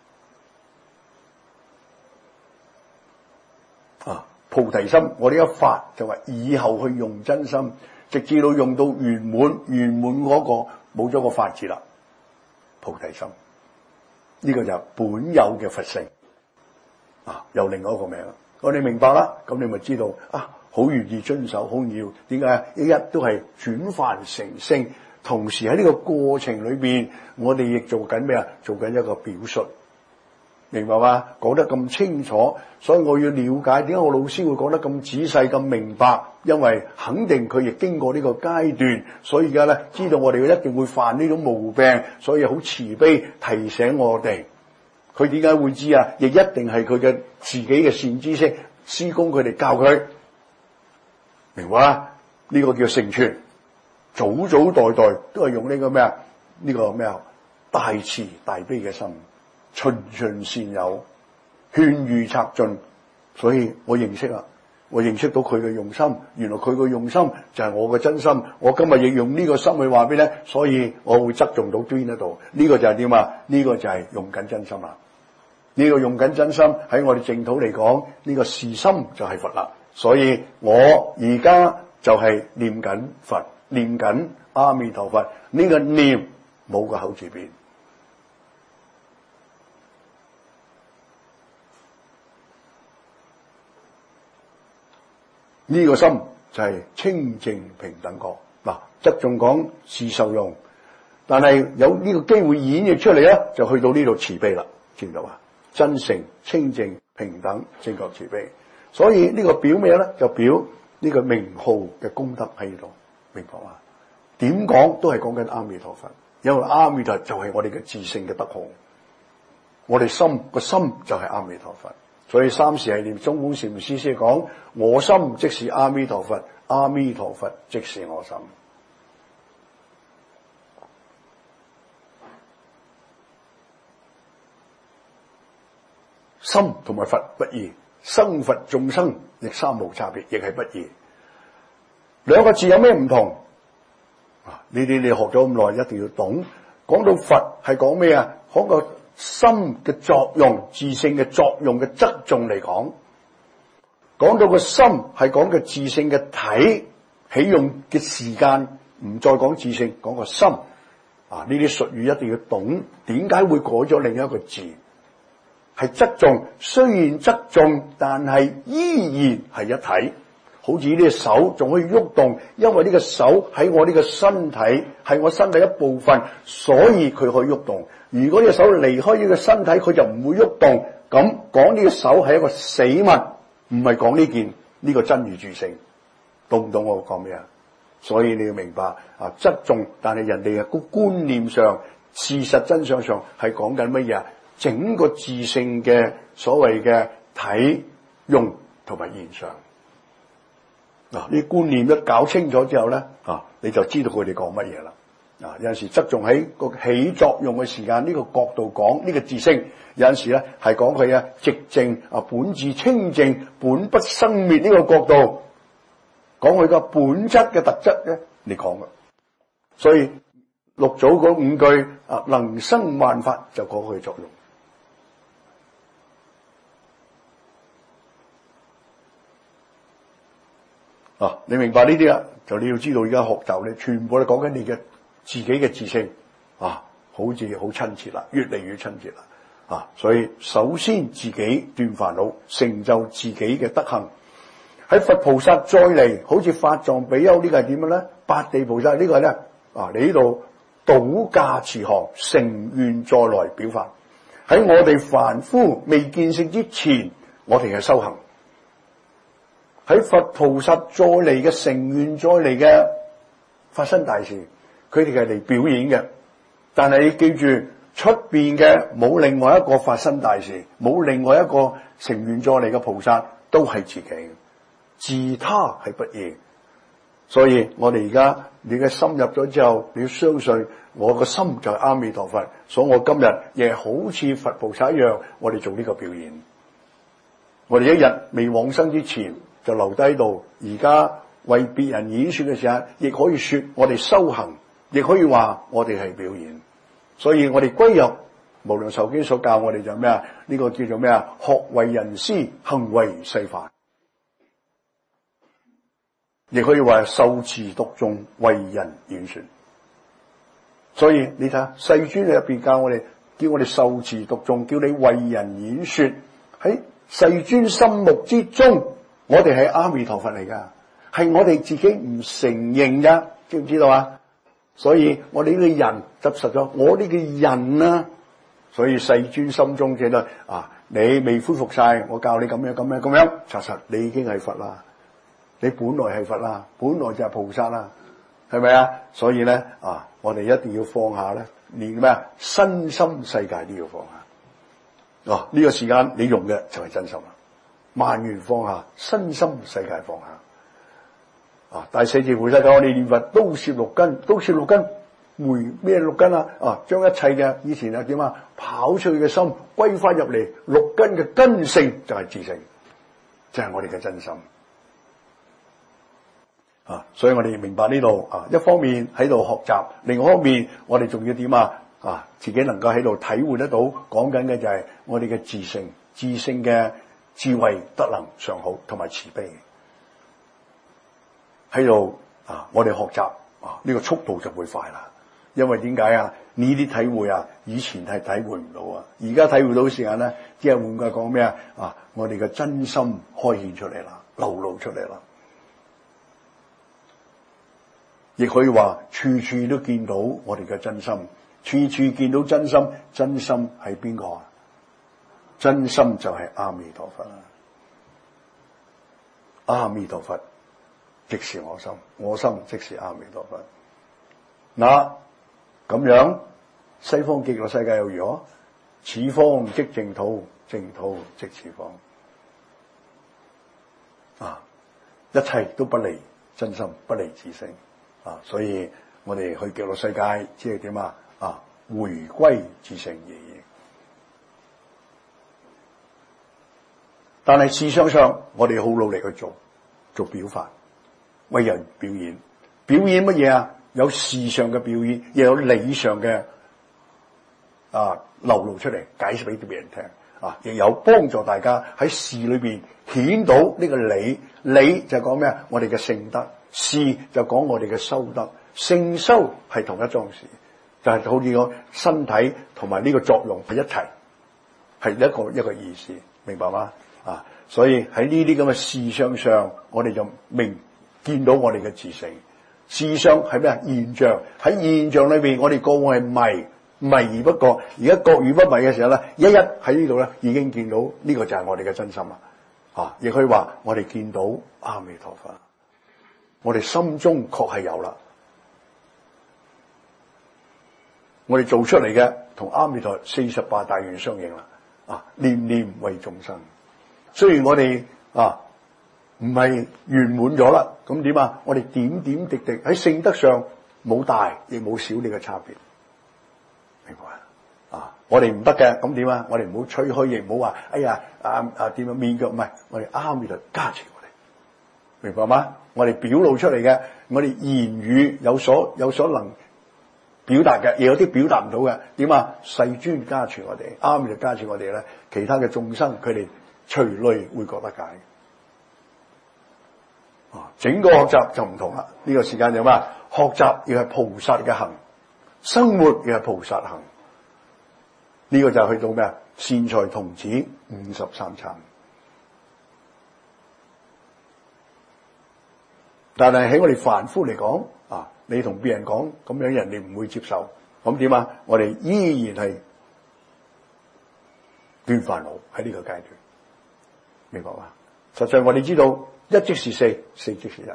啊，菩提心。我哋一發就話以後去用真心，直至到用到圓滿，圓滿嗰個冇咗個法字啦。菩提心呢、這個就係本有嘅佛性啊，有另外一個名。我哋明白啦，咁你咪知道啊，好願意遵守，好要點解？一一都係轉凡成聖，同時喺呢個過程裏邊，我哋亦做緊咩啊？做緊一個表述，明白嗎？講得咁清楚，所以我要了解點解我老師會講得咁仔細、咁明白，因為肯定佢亦經過呢個階段，所以而家咧知道我哋一定會犯呢種毛病，所以好慈悲提醒我哋。佢點解會知啊？亦一定係佢嘅自己嘅善知識師公佢哋教佢，明白啊？呢、這個叫成全，祖祖代代都係用呢個咩啊？呢、這個咩啊？大慈大悲嘅心，循循善誘，勸喻策進。所以我認識啦，我認識到佢嘅用心，原來佢嘅用心就係我嘅真心。我今日亦用呢個心去話俾你，所以我會側重到端嗰度。呢、這個就係點啊？呢、這個就係用緊真心啦。呢個用緊真心喺我哋淨土嚟講，呢個是心就係佛啦。所以我而家就係念緊佛，念緊阿彌陀佛。呢個念冇個口字邊，呢個心就係清淨平等覺。嗱，側重講是受用，但係有呢個機會演繹出嚟咧，就去到呢度慈悲啦，知唔知啊？真誠、清淨、平等、正覺、慈悲，所以呢個表咩咧？就表呢個名號嘅功德喺度，明白嘛？點講都係講緊阿彌陀佛，因為阿彌陀就係我哋嘅自性嘅德號，我哋心個心就係阿彌陀佛， 所以三時系列中觀禪師先講，我心即是阿彌陀佛，阿彌陀佛即是我心。心同埋佛不異，生佛眾生亦三無差別，亦係不異。兩個字有咩唔同？啊，呢啲你學咗咁耐，一定要懂。講到佛係講咩啊？講個心嘅作用、自性嘅作用嘅側重嚟講。講到個心係講嘅自性嘅體起用嘅時間，唔再講自性，講個心。啊，呢啲術語一定要懂。點解會改咗另一個字？係側重，雖然側重，但係依然係一體。好似呢隻手仲可以喐動，因為呢個手喺我呢個身體，係我身體一部分，所以佢可以喐動。如果呢隻手離開呢個身體，佢就唔會喐動。咁講呢個手係一個死物，唔係講呢件呢個真如自性。懂唔懂我講咩啊？所以你要明白啊，側重，但係人哋嘅個觀念上、事實真相上係講緊乜嘢啊？整個自性嘅所謂嘅體用同埋現象，嗱，呢觀念一搞清楚之後咧，啊，你就知道佢哋講乜嘢啦。啊，有陣時側重喺個起作用嘅時間呢個角度講呢個自性，有陣時咧係講佢啊寂靜啊本自清淨本不生滅呢個角度，講佢個本質嘅特質咧嚟講嘅。所以六祖嗰五句啊能生萬法就講佢嘅作用。啊！你明白呢啲啊？就你要知道，而家學習咧，全部都講緊你嘅自己嘅自性啊，好似好親切啦，越嚟越親切啦啊！所以首先自己斷煩惱，成就自己嘅德行。喺佛菩薩再嚟，好似法藏比丘呢個係點樣咧？八地菩薩呢個係咧啊！你呢度倒駕慈航，成願再來表法。喺我哋凡夫未見性之前，我哋係修行。喺佛菩薩再嚟嘅成願再嚟嘅發生大事，佢哋係嚟表演嘅。但係你記住，出邊嘅冇另外一個發生大事，冇另外一個成願再嚟嘅菩薩，都係自己，自他係不異。所以我哋而家你嘅心入咗之後，你要相信我個心就係阿彌陀佛。所以我今日亦好似佛菩薩一樣，我哋做呢個表演。我哋一日未往生之前，就留低度，而家為別人演說嘅時候，亦可以說我哋修行，亦可以話我哋係表演。所以我哋歸入無量壽經所教我哋就咩啊？呢、這個叫做咩啊？學為人師，行為世法，亦可以話受持讀誦，為人演說。所以你睇下世尊喺入邊教我哋，叫我哋受持讀誦，叫你為人演說。喺世尊心目之中，我哋係阿彌陀佛嚟噶，係我哋自己唔承認噶，知唔知道啊？所以我哋呢個人執實咗，我呢個人啊，所以世尊心中記得啊，你未恢復晒，我教你咁樣咁樣咁樣，查實你已經係佛啦，你本來係佛啦，本來就係菩薩啦，係咪啊？所以咧啊，我哋一定要放下咧，連咩啊身心世界都要放下。哦，呢個時間你用嘅就係真心啦。萬緣放下，身心世界放下。啊，第四次菩薩教我哋念佛都攝六根，都攝六根，回咩六根啊？啊，將一切嘅以前啊點啊跑出去嘅心歸翻入嚟，六根嘅根性就係自性，就係、是、我哋嘅真心。啊，所以我哋明白呢度啊，一方面喺度學習，另外一方面我哋仲要點啊？啊，自己能夠喺度體會得到，講緊嘅就係我哋嘅自性，自性嘅智慧德能上好，同埋慈悲喺度啊！我哋學習啊，呢個速度就會快啦。因為點解啊？呢啲體會啊，以前係體會唔到啊，而家體會到嘅時間咧，即係換句講咩啊？啊，我哋嘅真心開顯出嚟啦，流露出嚟啦，亦可以話處處都見到我哋嘅真心。處處見到真心，真心係邊個啊？真心就係阿彌陀佛啦！阿彌陀佛即是我心，我心即是阿彌陀佛。嗱，咁樣西方極樂世界又如何？此方即淨土，淨土即此方。 啊，一切都不離真心，不離自性啊，所以我哋去極樂世界，即係點啊？啊，回歸自性而已。但係思想上，我哋好努力去做，做表法，為人表演，表演乜嘢啊？有事上嘅表演，又有理上嘅啊流露出嚟，解釋俾啲別人聽啊，亦有幫助大家喺事裏邊顯到呢個理。理就講咩啊？我哋嘅聖德，事就講我哋嘅修德，聖修係同一樁事，就係、是、好似個身體同埋呢個作用係一齊，係一個一個意思，明白嗎？啊，所以喺呢啲咁嘅事相上，我哋就明見到我哋嘅自性。事相係咩啊？現象，喺現象裏邊，我哋過往係迷迷而不覺，而家覺而不迷嘅時候咧，一一喺呢度咧已經見到呢個就係我哋嘅真心啦。啊，亦可以話我哋見到阿彌陀佛，我哋心中確係有啦。我哋做出嚟嘅同阿彌陀四十八大願相應啦。啊，念念為眾生。雖然我哋啊唔係圓滿咗啦，咁點啊？我哋點點滴滴喺聖德上冇大亦冇少呢個差別，明白啊？我哋唔得嘅，咁點啊？我哋唔好吹噓，亦唔好話哎呀啊啊點樣面腳，唔係我哋阿彌陀加持我哋，明白嗎？我哋表露出嚟嘅，我哋言語有所有所能表達嘅，亦有啲表達唔到嘅，點啊？世尊加持我哋，阿彌陀加持我哋咧，其他嘅眾生佢哋隨類會覺得解。啊，整個學習就唔同啦。呢、這個時間就咩？學習亦係菩薩嘅行，生活亦係菩薩行。呢、這個就去到咩啊？善財童子五十三參。但係喺我哋凡夫嚟講，啊，你同別人講咁樣，人哋唔會接受。咁點啊？我哋依然係斷煩惱喺呢個階段，明白嘛？實際我哋知道。一即是四，四即是一；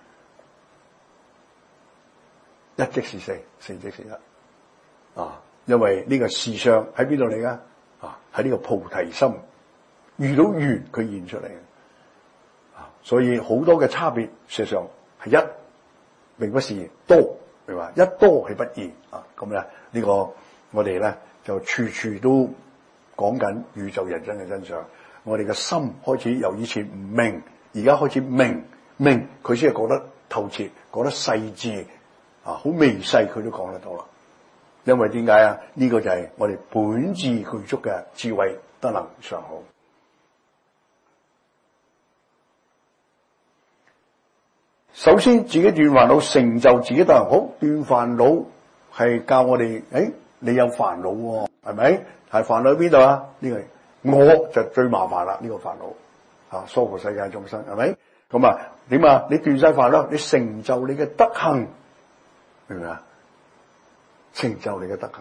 一即是四，四即是一。啊，因為呢個事相喺邊度嚟噶？啊，喺呢個菩提心遇到緣，佢現出嚟。啊，所以好多嘅差別，事實上係一，並不是多，明白？一多係不二。啊，咁咧呢個我哋咧就處處都講緊宇宙人生嘅真相。我哋嘅心開始由以前唔明。而家開始明明佢先係講得透徹，講得細緻啊，好微細佢都講得到啦。因為點解啊？呢、這個就係我哋本自具足嘅智慧德能上好。首先自己斷煩惱，成就自己德行。好，斷煩惱係教我哋，誒，你有煩惱喎，係咪？係煩惱喺邊度啊？呢、這個我就最麻煩啦，呢、這個煩惱。啊，娑婆世界眾生係咪？咁啊點啊？你斷晒煩惱，你成就你嘅德行，明唔明啊？成就你嘅德行。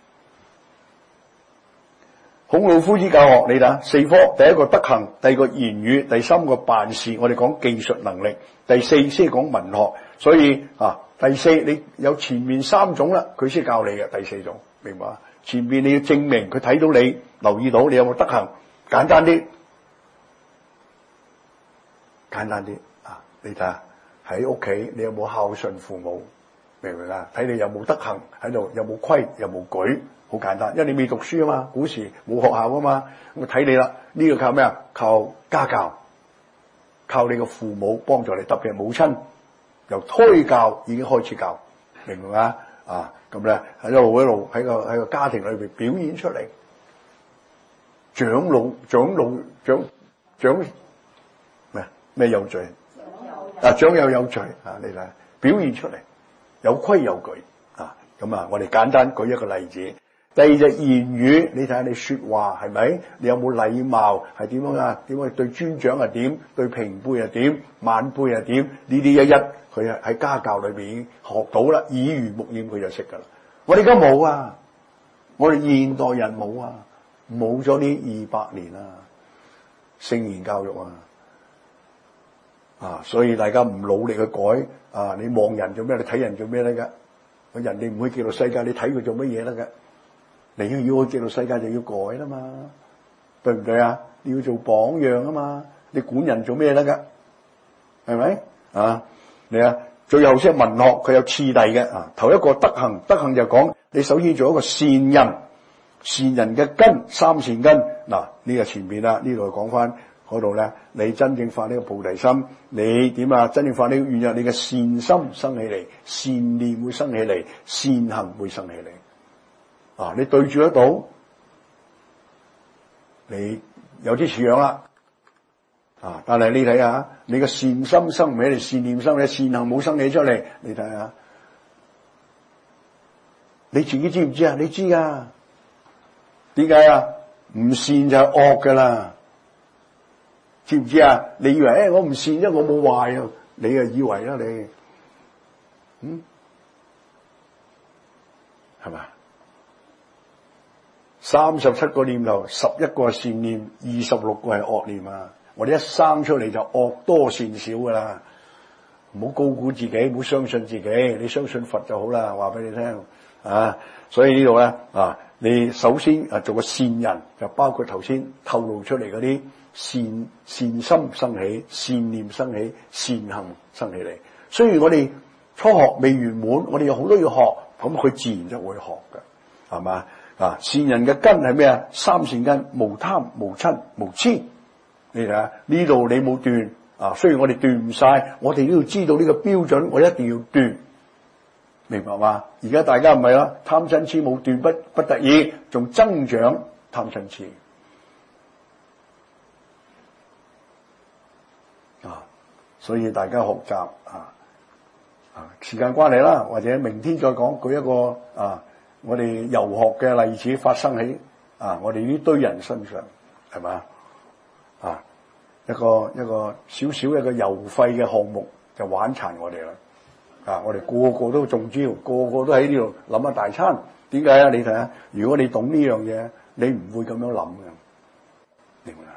孔老夫子教學你睇四科，第一個德行，第二個言語，第三個辦事。我哋講技術能力，第四先講文學。所以啊，第四你有前面三種啦，佢先教你嘅第四種，明白啊？前面你要證明佢睇到你，留意到你有冇德行，簡單啲。簡單啲啊！你睇下喺屋企，你有冇孝順父母？明唔明啊？睇你有冇德行喺度，有冇規，有冇矩，好簡單。因為你未讀書啊嘛，古時冇學校啊嘛，我睇你啦。呢、這個靠咩啊？靠家教，靠你個父母幫助你，特別係母親，由胎教已經開始教，明唔明啊？啊，咁咧喺一路一路喺個喺個家庭裏邊表演出嚟，長老長老長長。咩有序啊？長幼有序啊！你睇表現出嚟有規有矩啊！咁啊，我哋簡單舉一個例子。第二隻言語，你睇下你說話係咪？你有冇禮貌？係點樣啊？點樣對尊長係點？對平輩係點？晚輩係點？呢啲一一佢喺家教裏邊已經學到啦，耳濡目染佢就識噶啦。我哋而家冇啊！我哋現代人冇啊！冇咗呢二百年啊！聖言教育啊！啊！所以大家唔努力去改啊！你望人做咩？你睇人做咩咧？噶，人哋唔會記錄世界，你睇佢做乜嘢咧？噶，你要要去記錄世界就要改啦嘛，對唔對啊？你要做榜樣啊嘛，你管人做咩咧？噶， 係咪啊？你啊，最後先係文學，佢有次第嘅啊。頭一個德行，德行就講你首先做一個善人，善人嘅根，三善根嗱，呢個前面啦，呢度講翻嗰度咧，你真正發呢個菩提心，你點啊？真正發呢個願，你嘅善心生起嚟，善念會生起嚟，善行會生起嚟啊！你對住得到，你有啲似樣啦啊！但係你睇下，你嘅善心生唔起嚟，善念生起，善行冇生起出嚟，你睇下，你自己知唔知啊？你知噶，點解啊？唔善就係惡噶啦，知唔知啊？你以為誒、哎、我唔善啫，我冇壞啊，你就以為啦你，嗯，係嘛？三十七個念頭，十一個係善念，二十六個係惡念啊！我哋一生出嚟就惡多善少噶啦，唔好高估自己，唔好相信自己，你相信佛就好啦。話俾你聽啊！所以呢度咧啊，你首先啊做個善人，就包括頭先透露出嚟嗰啲善善心生起、善念生起、善行生起嚟。雖然我哋初學未圓滿，我哋有好多要學，咁佢自然就會學嘅，係嘛？啊，善人嘅根係咩啊？三善根：無貪、無嗔、無痴。你睇下呢度你冇斷啊，雖然我哋斷唔晒，我哋都要知道呢個標準，我一定要斷，明白嘛？而家大家唔係啦，貪嗔痴冇斷不不得已，仲增長貪嗔痴啊！所以大家學習啊啊，時間關係啦，或者明天再講。舉一個啊，我哋遊學嘅例子發生喺啊我哋呢堆人身上，係嘛？啊，一個一個少少一個油費嘅項目就玩殘我哋啦！啊，我哋個個都中招，個個都喺呢度諗下大餐。點解啊？你睇下，如果你懂呢樣嘢，你唔會咁樣諗嘅，明唔明啊？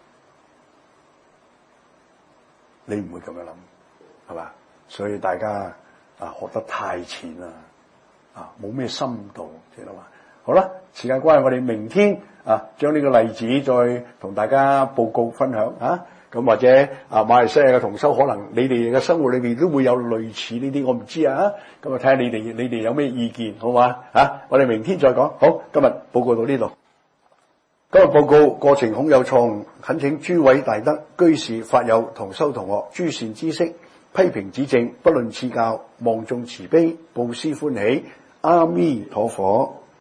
你唔會咁樣諗，係嘛？所以大家啊學得太淺啦，啊冇咩深度，知道嘛？好啦，時間關係，我哋明天啊，將呢個例子再同大家報告分享啊。咁或者啊，馬來西亞嘅同修，可能你哋嘅生活裏邊都會有類似呢啲，我唔知啊。咁啊，睇下你哋你哋有咩意見，好嘛？啊，我哋明天再講。好，今日報告到呢度。今日報告過程恐有錯誤，懇請諸位大德、居士、法友、同修同學、諸善知識批評指正，不論賜教，望眾慈悲，布施歡喜。阿彌陀佛。